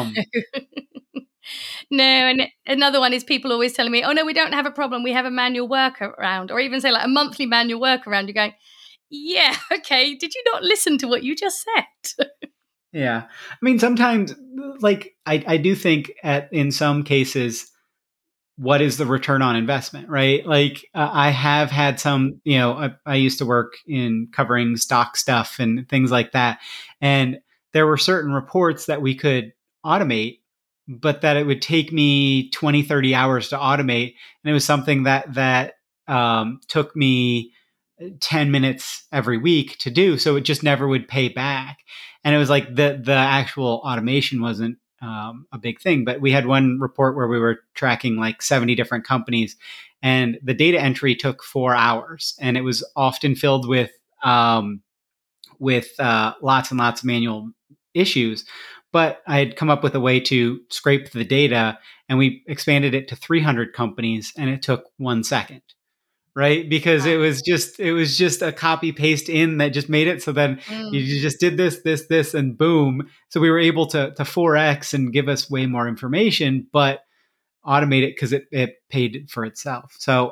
No, and another one is people always telling me, oh no, we don't have a problem. We have a manual workaround, or even say like a monthly manual workaround. You're going, yeah, okay. Did you not listen to what you just said? Yeah. I mean, sometimes like I do think in some cases, what is the return on investment, right? Like I have had some, I used to work in covering stock stuff and things like that. And there were certain reports that we could automate, but that it would take me 20, 30 hours to automate. And it was something that took me 10 minutes every week to do. So it just never would pay back. And it was like the actual automation wasn't a big thing, but we had one report where we were tracking like 70 different companies, and the data entry took 4 hours, and it was often filled with lots and lots of manual issues. But I had come up with a way to scrape the data, and we expanded it to 300 companies, and it took 1 second. Right? Because it was just a copy paste in that just made it. So then you just did this, and boom. So we were able to 4X and give us way more information, but automate it because it paid for itself. So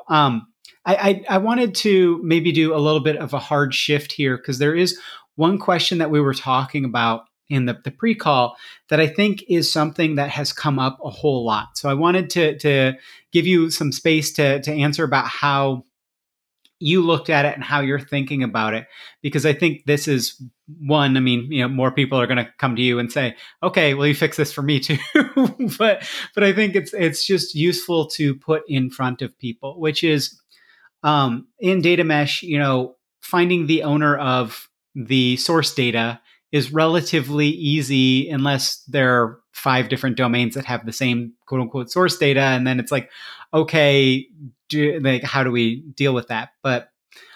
I wanted to maybe do a little bit of a hard shift here, because there is one question that we were talking about in the pre-call that I think is something that has come up a whole lot. So I wanted to give you some space to answer about how you looked at it and how you're thinking about it, because I think this is one. I mean, more people are going to come to you and say, "Okay, well, you fix this for me too." but I think it's just useful to put in front of people, which is in data mesh. Finding the owner of the source data is relatively easy, unless there are 5 different domains that have the same quote unquote source data, and then it's like, okay. How do we deal with that? But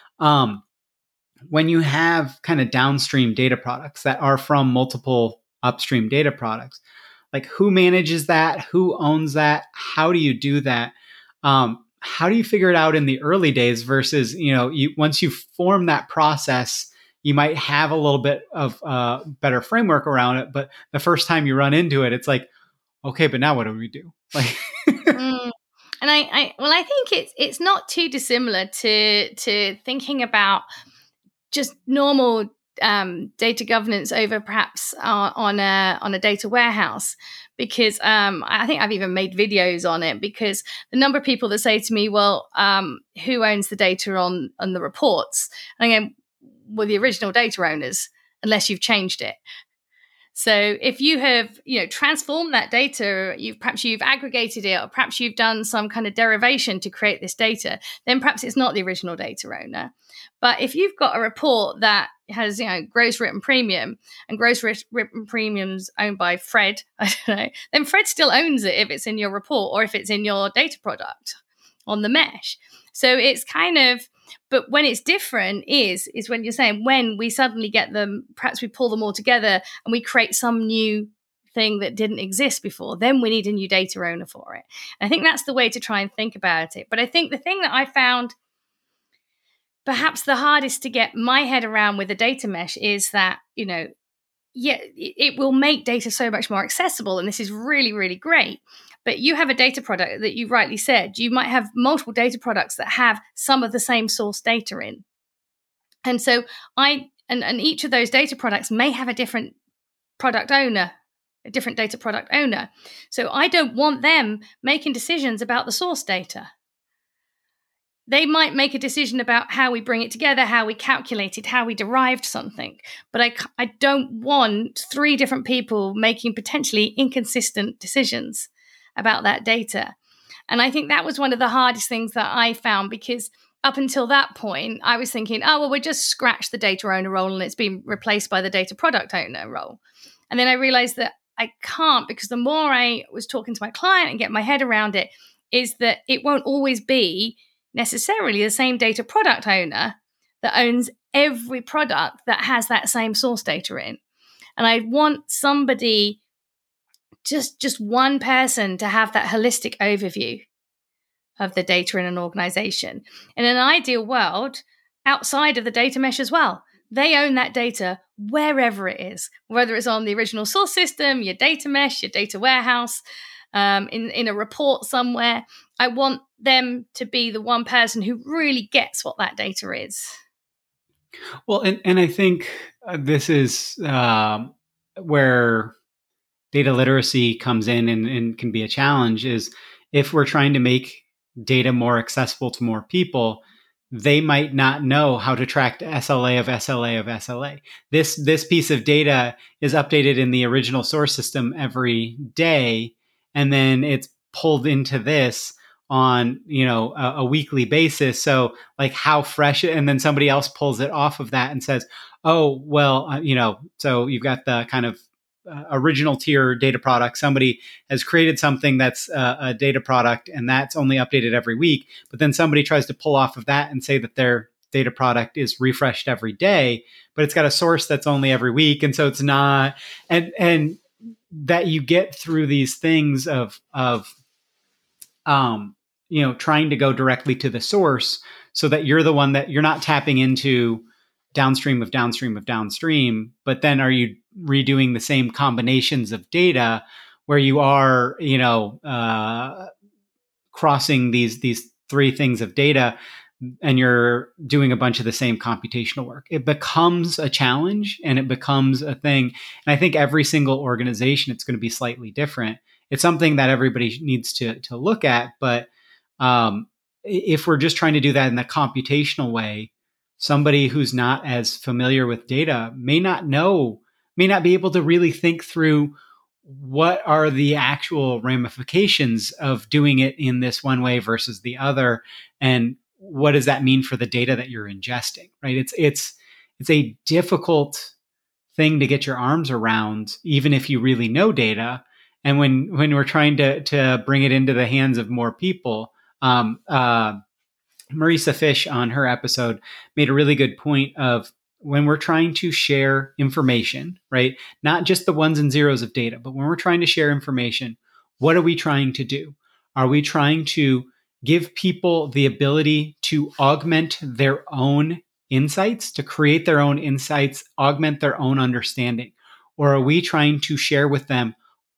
when you have kind of downstream data products that are from multiple upstream data products, like who manages that? Who owns that? How do you do that? How do you figure it out in the early days versus, once you form that process, you might have a little bit of better framework around it. But the first time you run into it, it's like, okay, but now what do we do? Like, And I think it's not too dissimilar to thinking about just normal data governance over perhaps on a data warehouse, because I think I've even made videos on it, because the number of people that say to me, well, who owns the data on the reports? And again, well, the original data owners, unless you've changed it. So if you have, transformed that data, perhaps you've aggregated it, or perhaps you've done some kind of derivation to create this data, then perhaps it's not the original data owner. But if you've got a report that has, gross written premium, and gross written premiums owned by Fred, I don't know, then Fred still owns it if it's in your report or if it's in your data product on the mesh. So it's kind of, but when it's different is when you're saying, when we suddenly get them, perhaps we pull them all together and we create some new thing that didn't exist before, then we need a new data owner for it. And I think that's the way to try and think about it. But I think the thing that I found perhaps the hardest to get my head around with the data mesh is that, it will make data so much more accessible. And this is really, really great. But you have a data product that you rightly said, you might have multiple data products that have some of the same source data in. And so and each of those data products may have a different product owner, a different data product owner. So I don't want them making decisions about the source data. They might make a decision about how we bring it together, how we calculate it, how we derived something. But I don't want 3 different people making potentially inconsistent decisions about that data. And I think that was one of the hardest things that I found, because up until that point, I was thinking, oh, well, we just scratch the data owner role and it's been replaced by the data product owner role. And then I realized that I can't, because the more I was talking to my client and get my head around it, is that it won't always be necessarily the same data product owner that owns every product that has that same source data in. And I want somebody, just one person, to have that holistic overview of the data in an organization. In an ideal world, outside of the data mesh as well, they own that data wherever it is, whether it's on the original source system, your data mesh, your data warehouse, in a report somewhere. I want them to be the one person who really gets what that data is. Well, and I think this is where data literacy comes in and can be a challenge, is if we're trying to make data more accessible to more people, they might not know how to track SLA of SLA of SLA. This piece of data is updated in the original source system every day, and then it's pulled into this on a weekly basis. So like how fresh, and then somebody else pulls it off of that and says, oh, well, so you've got the kind of original tier data product. Somebody has created something that's a data product, and that's only updated every week. But then somebody tries to pull off of that and say that their data product is refreshed every day, but it's got a source that's only every week. And so it's not, and that you get through these things of trying to go directly to the source so that you're the one that you're not tapping into downstream of downstream of downstream, but then are you redoing the same combinations of data where you are, crossing these three things of data, and you're doing a bunch of the same computational work? It becomes a challenge and it becomes a thing. And I think every single organization, it's going to be slightly different. It's something that everybody needs to look at. But if we're just trying to do that in the computational way, somebody who's not as familiar with data may not be able to really think through what are the actual ramifications of doing it in this one way versus the other, and what does that mean for the data that you're ingesting, right? It's a difficult thing to get your arms around, even if you really know data. And when we're trying to bring it into the hands of more people, Marisa Fish on her episode made a really good point of when we're trying to share information, right? Not just the ones and zeros of data, but when we're trying to share information, what are we trying to do? Are we trying to give people the ability to augment their own insights, to create their own insights, augment their own understanding? Or are we trying to share with them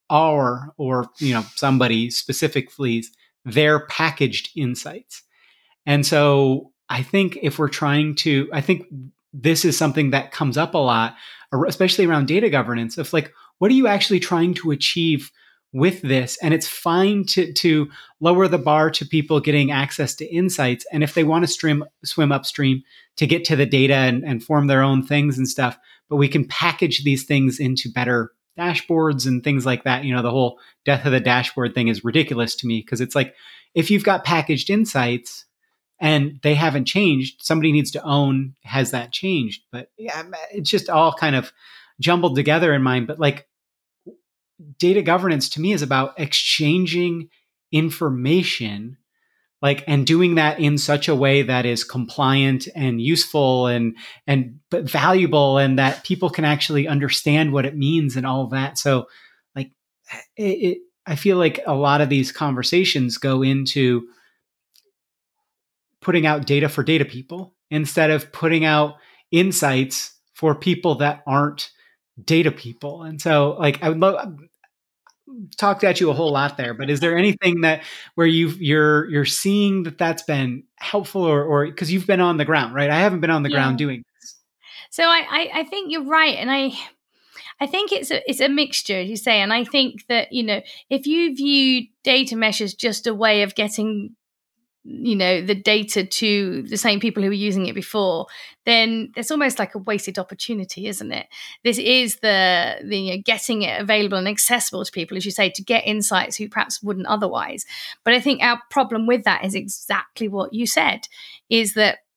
somebody specifically their packaged insights? And so I think I think this is something that comes up a lot, especially around data governance, of like, what are you actually trying to achieve with this? And it's fine to lower the bar to people getting access to insights. And if they want to swim upstream to get to the data and form their own things and stuff, but we can package these things into better dashboards and things like that. The whole death of the dashboard thing is ridiculous to me, because it's like, if you've got packaged insights and they haven't changed, somebody needs to own, has that changed? But yeah, it's just all kind of jumbled together in mind. But like, data governance to me is about exchanging information, and doing that in such a way that is compliant and useful but valuable, and that people can actually understand what it means and all of that. So like, I feel like a lot of these conversations go into putting out data for data people instead of putting out insights for people that aren't data people. And so like, I would love talked at you a whole lot there, but is there anything that where you're seeing that's been helpful, or because you've been on the ground, right? I haven't been on the ground doing this. So I think you're right. And I think it's a mixture, as you say. And I think that, if you view data mesh as just a way of getting the data to the same people who were using it before, then it's almost like a wasted opportunity, isn't it? This is the getting it available and accessible to people, as you say, to get insights who perhaps wouldn't otherwise. But I think our problem with that is exactly what you said, is that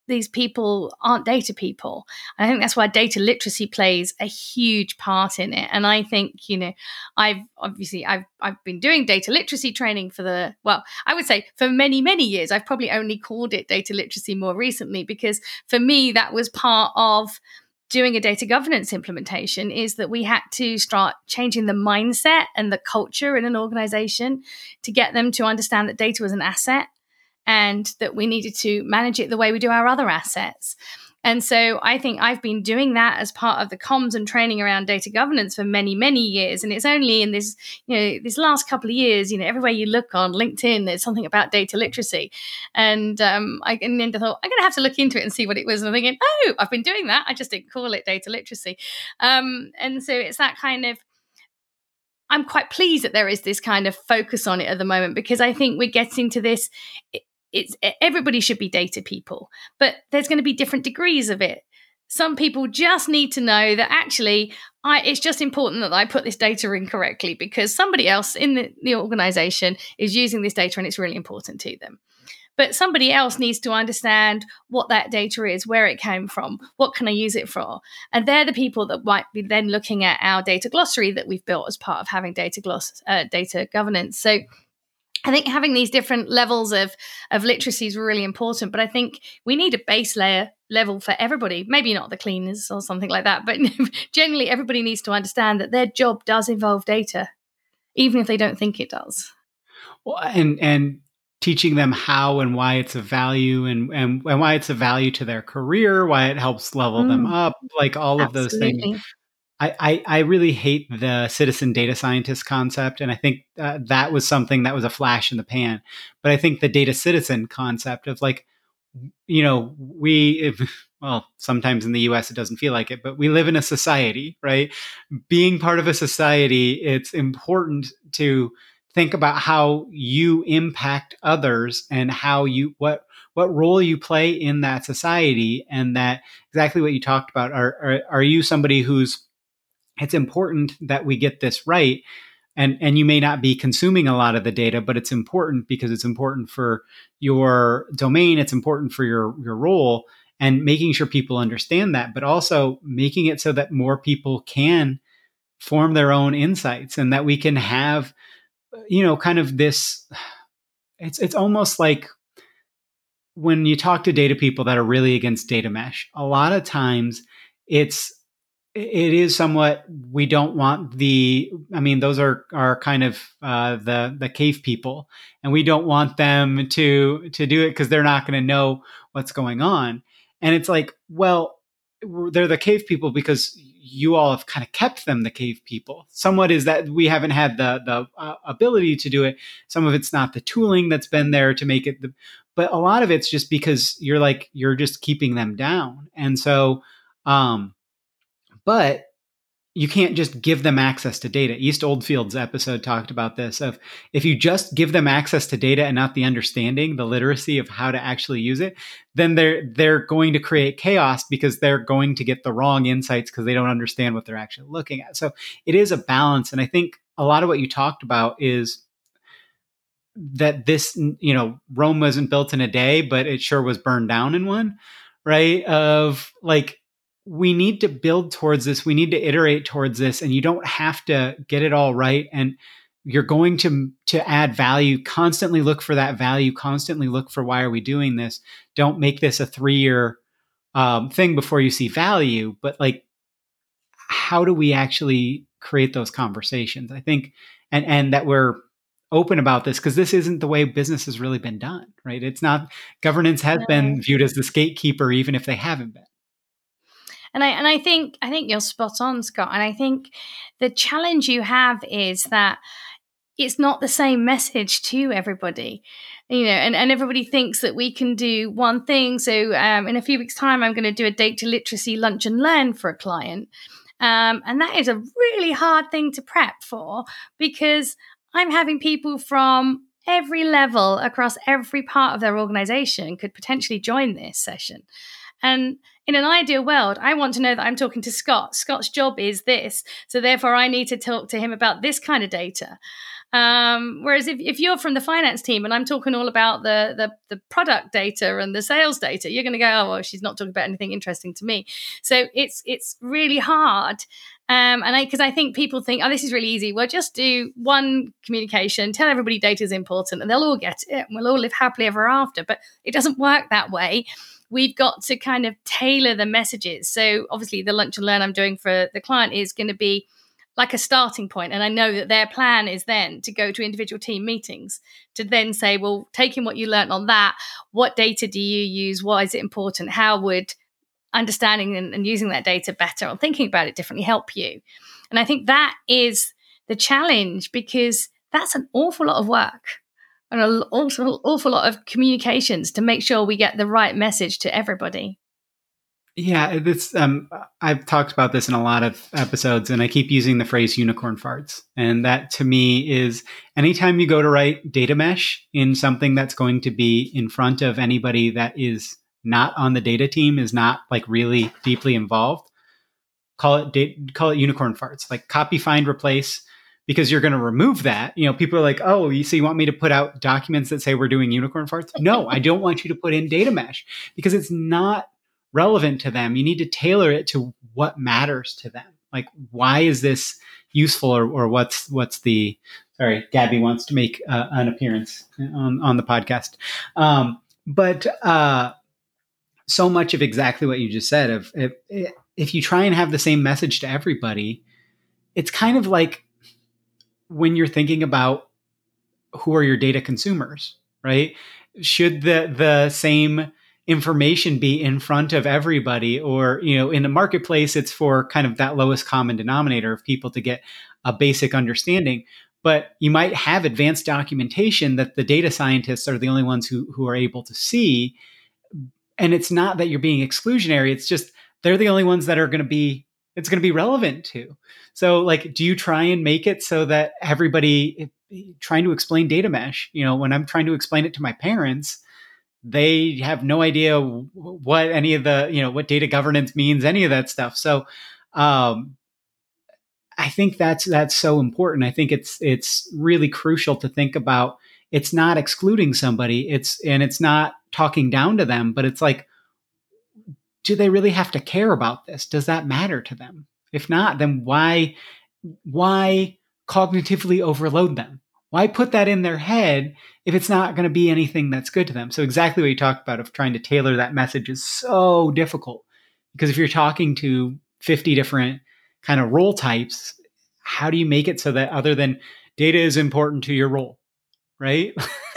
these people aren't data people. And I think that's why data literacy plays a huge part in it. And I think, I've been doing data literacy training I would say for many, many years. I've probably only called it data literacy more recently, because for me, that was part of doing a data governance implementation, is that we had to start changing the mindset and the culture in an organization to get them to understand that data was an asset and that we needed to manage it the way we do our other assets. And so I think I've been doing that as part of the comms and training around data governance for many, many years. And it's only in this last couple of years, everywhere you look on LinkedIn, there's something about data literacy. And I thought, I'm going to have to look into it and see what it was. And I'm thinking, oh, I've been doing that. I just didn't call it data literacy. And so it's that kind of, I'm quite pleased that there is this kind of focus on it at the moment, because I think we're getting to this. Everybody should be data people, but there's going to be different degrees of it. Some people just need to know that actually it's just important that I put this data in correctly because somebody else in the organization is using this data and it's really important to them. But somebody else needs to understand what that data is, where it came from, what can I use it for? And they're the people that might be then looking at our data glossary that we've built as part of having data governance. So I think having these different levels of literacy is really important, but I think we need a base level for everybody, maybe not the cleaners or something like that, but generally everybody needs to understand that their job does involve data, even if they don't think it does. Well, and teaching them how and why it's a value and why it's a value to their career, why it helps level them up, like all of those things. I really hate the citizen data scientist concept. And I think that was something that was a flash in the pan. But I think the data citizen concept of sometimes in the US, it doesn't feel like it, but we live in a society, right? Being part of a society, it's important to think about how you impact others and what role you play in that society. And that exactly what you talked about. Are you somebody it's important that we get this right. And you may not be consuming a lot of the data, but it's important because it's important for your domain. It's important for your role, and making sure people understand that, but also making it so that more people can form their own insights and that we can have, kind of this, it's almost like when you talk to data people that are really against data mesh, a lot of times it is somewhat, we don't want those are kind of the cave people, and we don't want them to do it because they're not going to know what's going on. And it's like, well, they're the cave people because you all have kind of kept them the cave people. Somewhat is that we haven't had the ability to do it. Some of it's not the tooling that's been there to make it, but a lot of it's just because you're just keeping them down. And so, but you can't just give them access to data. East Oldfield's episode talked about this, of if you just give them access to data and not the understanding, the literacy of how to actually use it, then they're going to create chaos because they're going to get the wrong insights because they don't understand what they're actually looking at. So it is a balance. And I think a lot of what you talked about is that this, Rome wasn't built in a day, but it sure was burned down in one, right? Of we need to build towards this. We need to iterate towards this, and you don't have to get it all right. And you're going to add value, constantly look for that value, constantly look for, why are we doing this? Don't make this a 3-year thing before you see value, but how do we actually create those conversations? I think, and that we're open about this, because this isn't the way business has really been done, right? It's not, governance has been viewed as this gatekeeper, even if they haven't been. And I think you're spot on, Scott. And I think the challenge you have is that it's not the same message to everybody, and everybody thinks that we can do one thing. So in a few weeks' time, I'm going to do a data literacy lunch and learn for a client. And that is a really hard thing to prep for, because I'm having people from every level across every part of their organization could potentially join this session. And in an ideal world, I want to know that I'm talking to Scott. Scott's job is this. So therefore, I need to talk to him about this kind of data. Whereas if you're from the finance team and I'm talking all about the product data and the sales data, you're going to go, oh, well, she's not talking about anything interesting to me. So it's really hard. Because I think people think, oh, this is really easy. Well, just do one communication, tell everybody data is important, and they'll all get it, and we'll all live happily ever after. But it doesn't work that way. We've got to kind of tailor the messages. So obviously the lunch and learn I'm doing for the client is going to be like a starting point. And I know that their plan is then to go to individual team meetings to then say, well, taking what you learned on that, what data do you use? Why is it important? How would understanding and using that data better or thinking about it differently help you? And I think that is the challenge, because that's an awful lot of work and an awful lot of communications to make sure we get the right message to everybody. Yeah, I've talked about this in a lot of episodes, and I keep using the phrase unicorn farts. And that to me is anytime you go to write data mesh in something that's going to be in front of anybody that is not on the data team, is not like really deeply involved, call it unicorn farts, like copy, find, replace, because you're going to remove that. People are like, oh, you want me to put out documents that say we're doing unicorn farts? No, I don't want you to put in data mesh because it's not relevant to them. You need to tailor it to what matters to them. Like, why is this useful, or what's the, sorry, Gabby wants to make an appearance on the podcast. But so much of exactly what you just said, if you try and have the same message to everybody, it's kind of like when you're thinking about who are your data consumers, right? Should the same information be in front of everybody, or, in the marketplace, it's for kind of that lowest common denominator of people to get a basic understanding. But you might have advanced documentation that the data scientists are the only ones who are able to see. And it's not that you're being exclusionary. It's just they're the only ones that it's going to be relevant to. So, like, do you try and make it so that everybody trying to explain data mesh, when I'm trying to explain it to my parents, they have no idea what any of the, what data governance means, any of that stuff. So, I think that's so important. I think it's really crucial to think about. It's not excluding somebody. It's not talking down to them, but it's like, do they really have to care about this? Does that matter to them? If not, then why cognitively overload them? Why put that in their head if it's not going to be anything that's good to them? So exactly what you talked about of trying to tailor that message is so difficult, because if you're talking to 50 different kind of role types, how do you make it so that other than data is important to your role, right?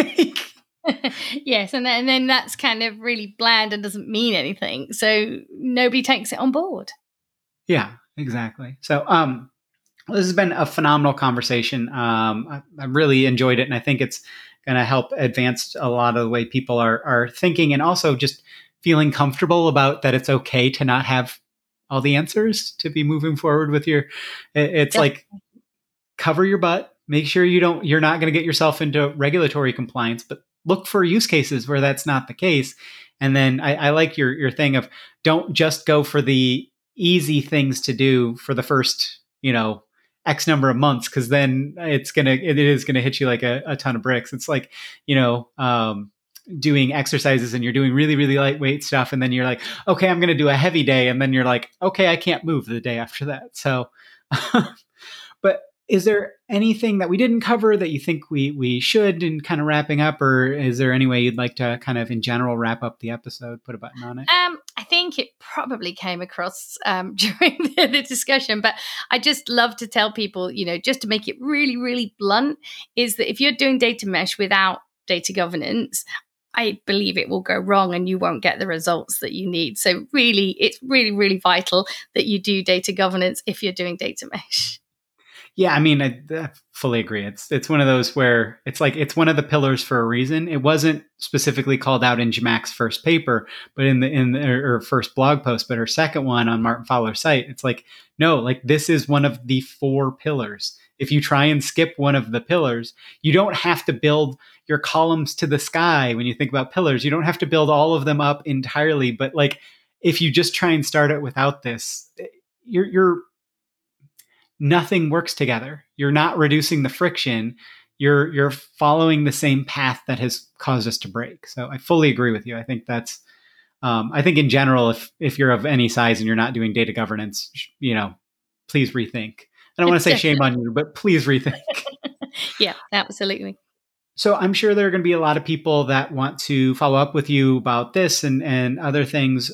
Yes, and then that's kind of really bland and doesn't mean anything. So nobody takes it on board. Yeah, exactly. So this has been a phenomenal conversation. I really enjoyed it, and I think it's going to help advance a lot of the way people are thinking, and also just feeling comfortable about that it's okay to not have all the answers, to be moving forward with it's yep. Like, cover your butt, make sure you're not going to get yourself into regulatory compliance, but look for use cases where that's not the case. And then I like your thing of don't just go for the easy things to do for the first, X number of months, because then it is going to hit you like a ton of bricks. It's like, doing exercises and you're doing really, really lightweight stuff. And then you're like, okay, I'm going to do a heavy day. And then you're like, okay, I can't move the day after that. So, but is there anything that we didn't cover that you think we should in kind of wrapping up, or is there any way you'd like to kind of in general wrap up the episode, put a button on it? I think it probably came across during the discussion, but I just love to tell people, just to make it really, really blunt, is that if you're doing data mesh without data governance, I believe it will go wrong and you won't get the results that you need. So really, it's really, really vital that you do data governance if you're doing data mesh. Yeah, I mean, I fully agree. It's one of those where it's like it's one of the pillars for a reason. It wasn't specifically called out in Jamac's first paper, but in her first blog post, but her second one on Martin Fowler's site. It's like, no, like this is one of the 4 pillars. If you try and skip one of the pillars, you don't have to build your columns to the sky. When you think about pillars, you don't have to build all of them up entirely. But like, if you just try and start it without this, you're nothing works together. You're not reducing the friction. you're following the same path that has caused us to break. So I fully agree with you. I think that's I think in general, if you're of any size and you're not doing data governance, please rethink. I don't want to say shame on you, but please rethink. Yeah, absolutely. So I'm sure there are going to be a lot of people that want to follow up with you about this and other things,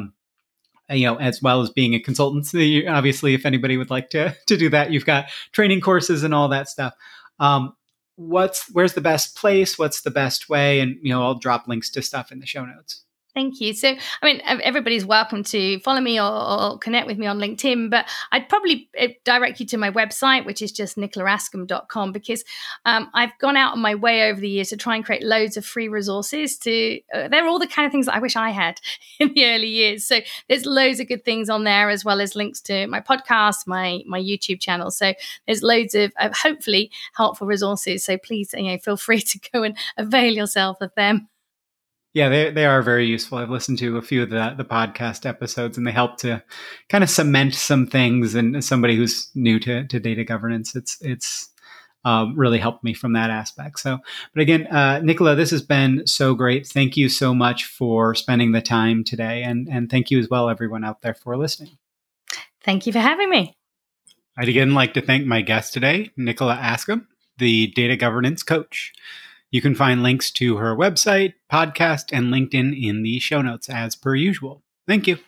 as well as being a consultant. So obviously, if anybody would like to do that, you've got training courses and all that stuff. Where's the best place? What's the best way? And, I'll drop links to stuff in the show notes. Thank you. So, everybody's welcome to follow me or connect with me on LinkedIn, but I'd probably direct you to my website, which is just nicolaascombe.com, because I've gone out on my way over the years to try and create loads of free resources they're all the kind of things that I wish I had in the early years. So there's loads of good things on there, as well as links to my podcast, my YouTube channel. So there's loads of hopefully helpful resources. So please, feel free to go and avail yourself of them. Yeah, they are very useful. I've listened to a few of the podcast episodes, and they help to kind of cement some things. And as somebody who's new to data governance, it's really helped me from that aspect. So, but again, Nicola, this has been so great. Thank you so much for spending the time today, and thank you as well, everyone out there, for listening. Thank you for having me. I'd again like to thank my guest today, Nicola Ascombe, the data governance coach. You can find links to her website, podcast, and LinkedIn in the show notes as per usual. Thank you.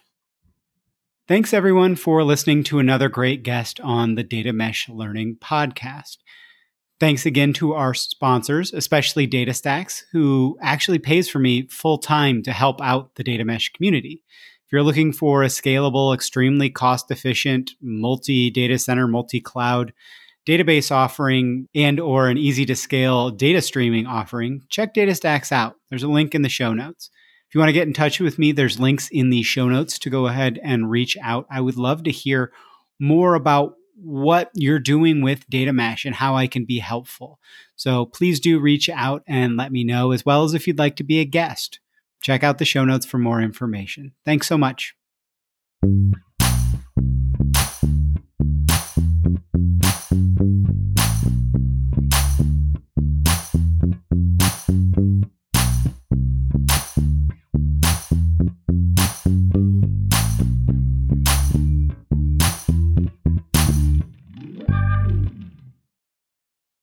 Thanks everyone for listening to another great guest on the Data Mesh Learning Podcast. Thanks again to our sponsors, especially DataStax, who actually pays for me full time to help out the Data Mesh community. If you're looking for a scalable, extremely cost-efficient, multi-data center, multi-cloud database offering and or an easy to scale data streaming offering, check DataStax out. There's a link in the show notes. If you want to get in touch with me, there's links in the show notes to go ahead and reach out. I would love to hear more about what you're doing with Data Mesh and how I can be helpful. So please do reach out and let me know, as well as if you'd like to be a guest. Check out the show notes for more information. Thanks so much.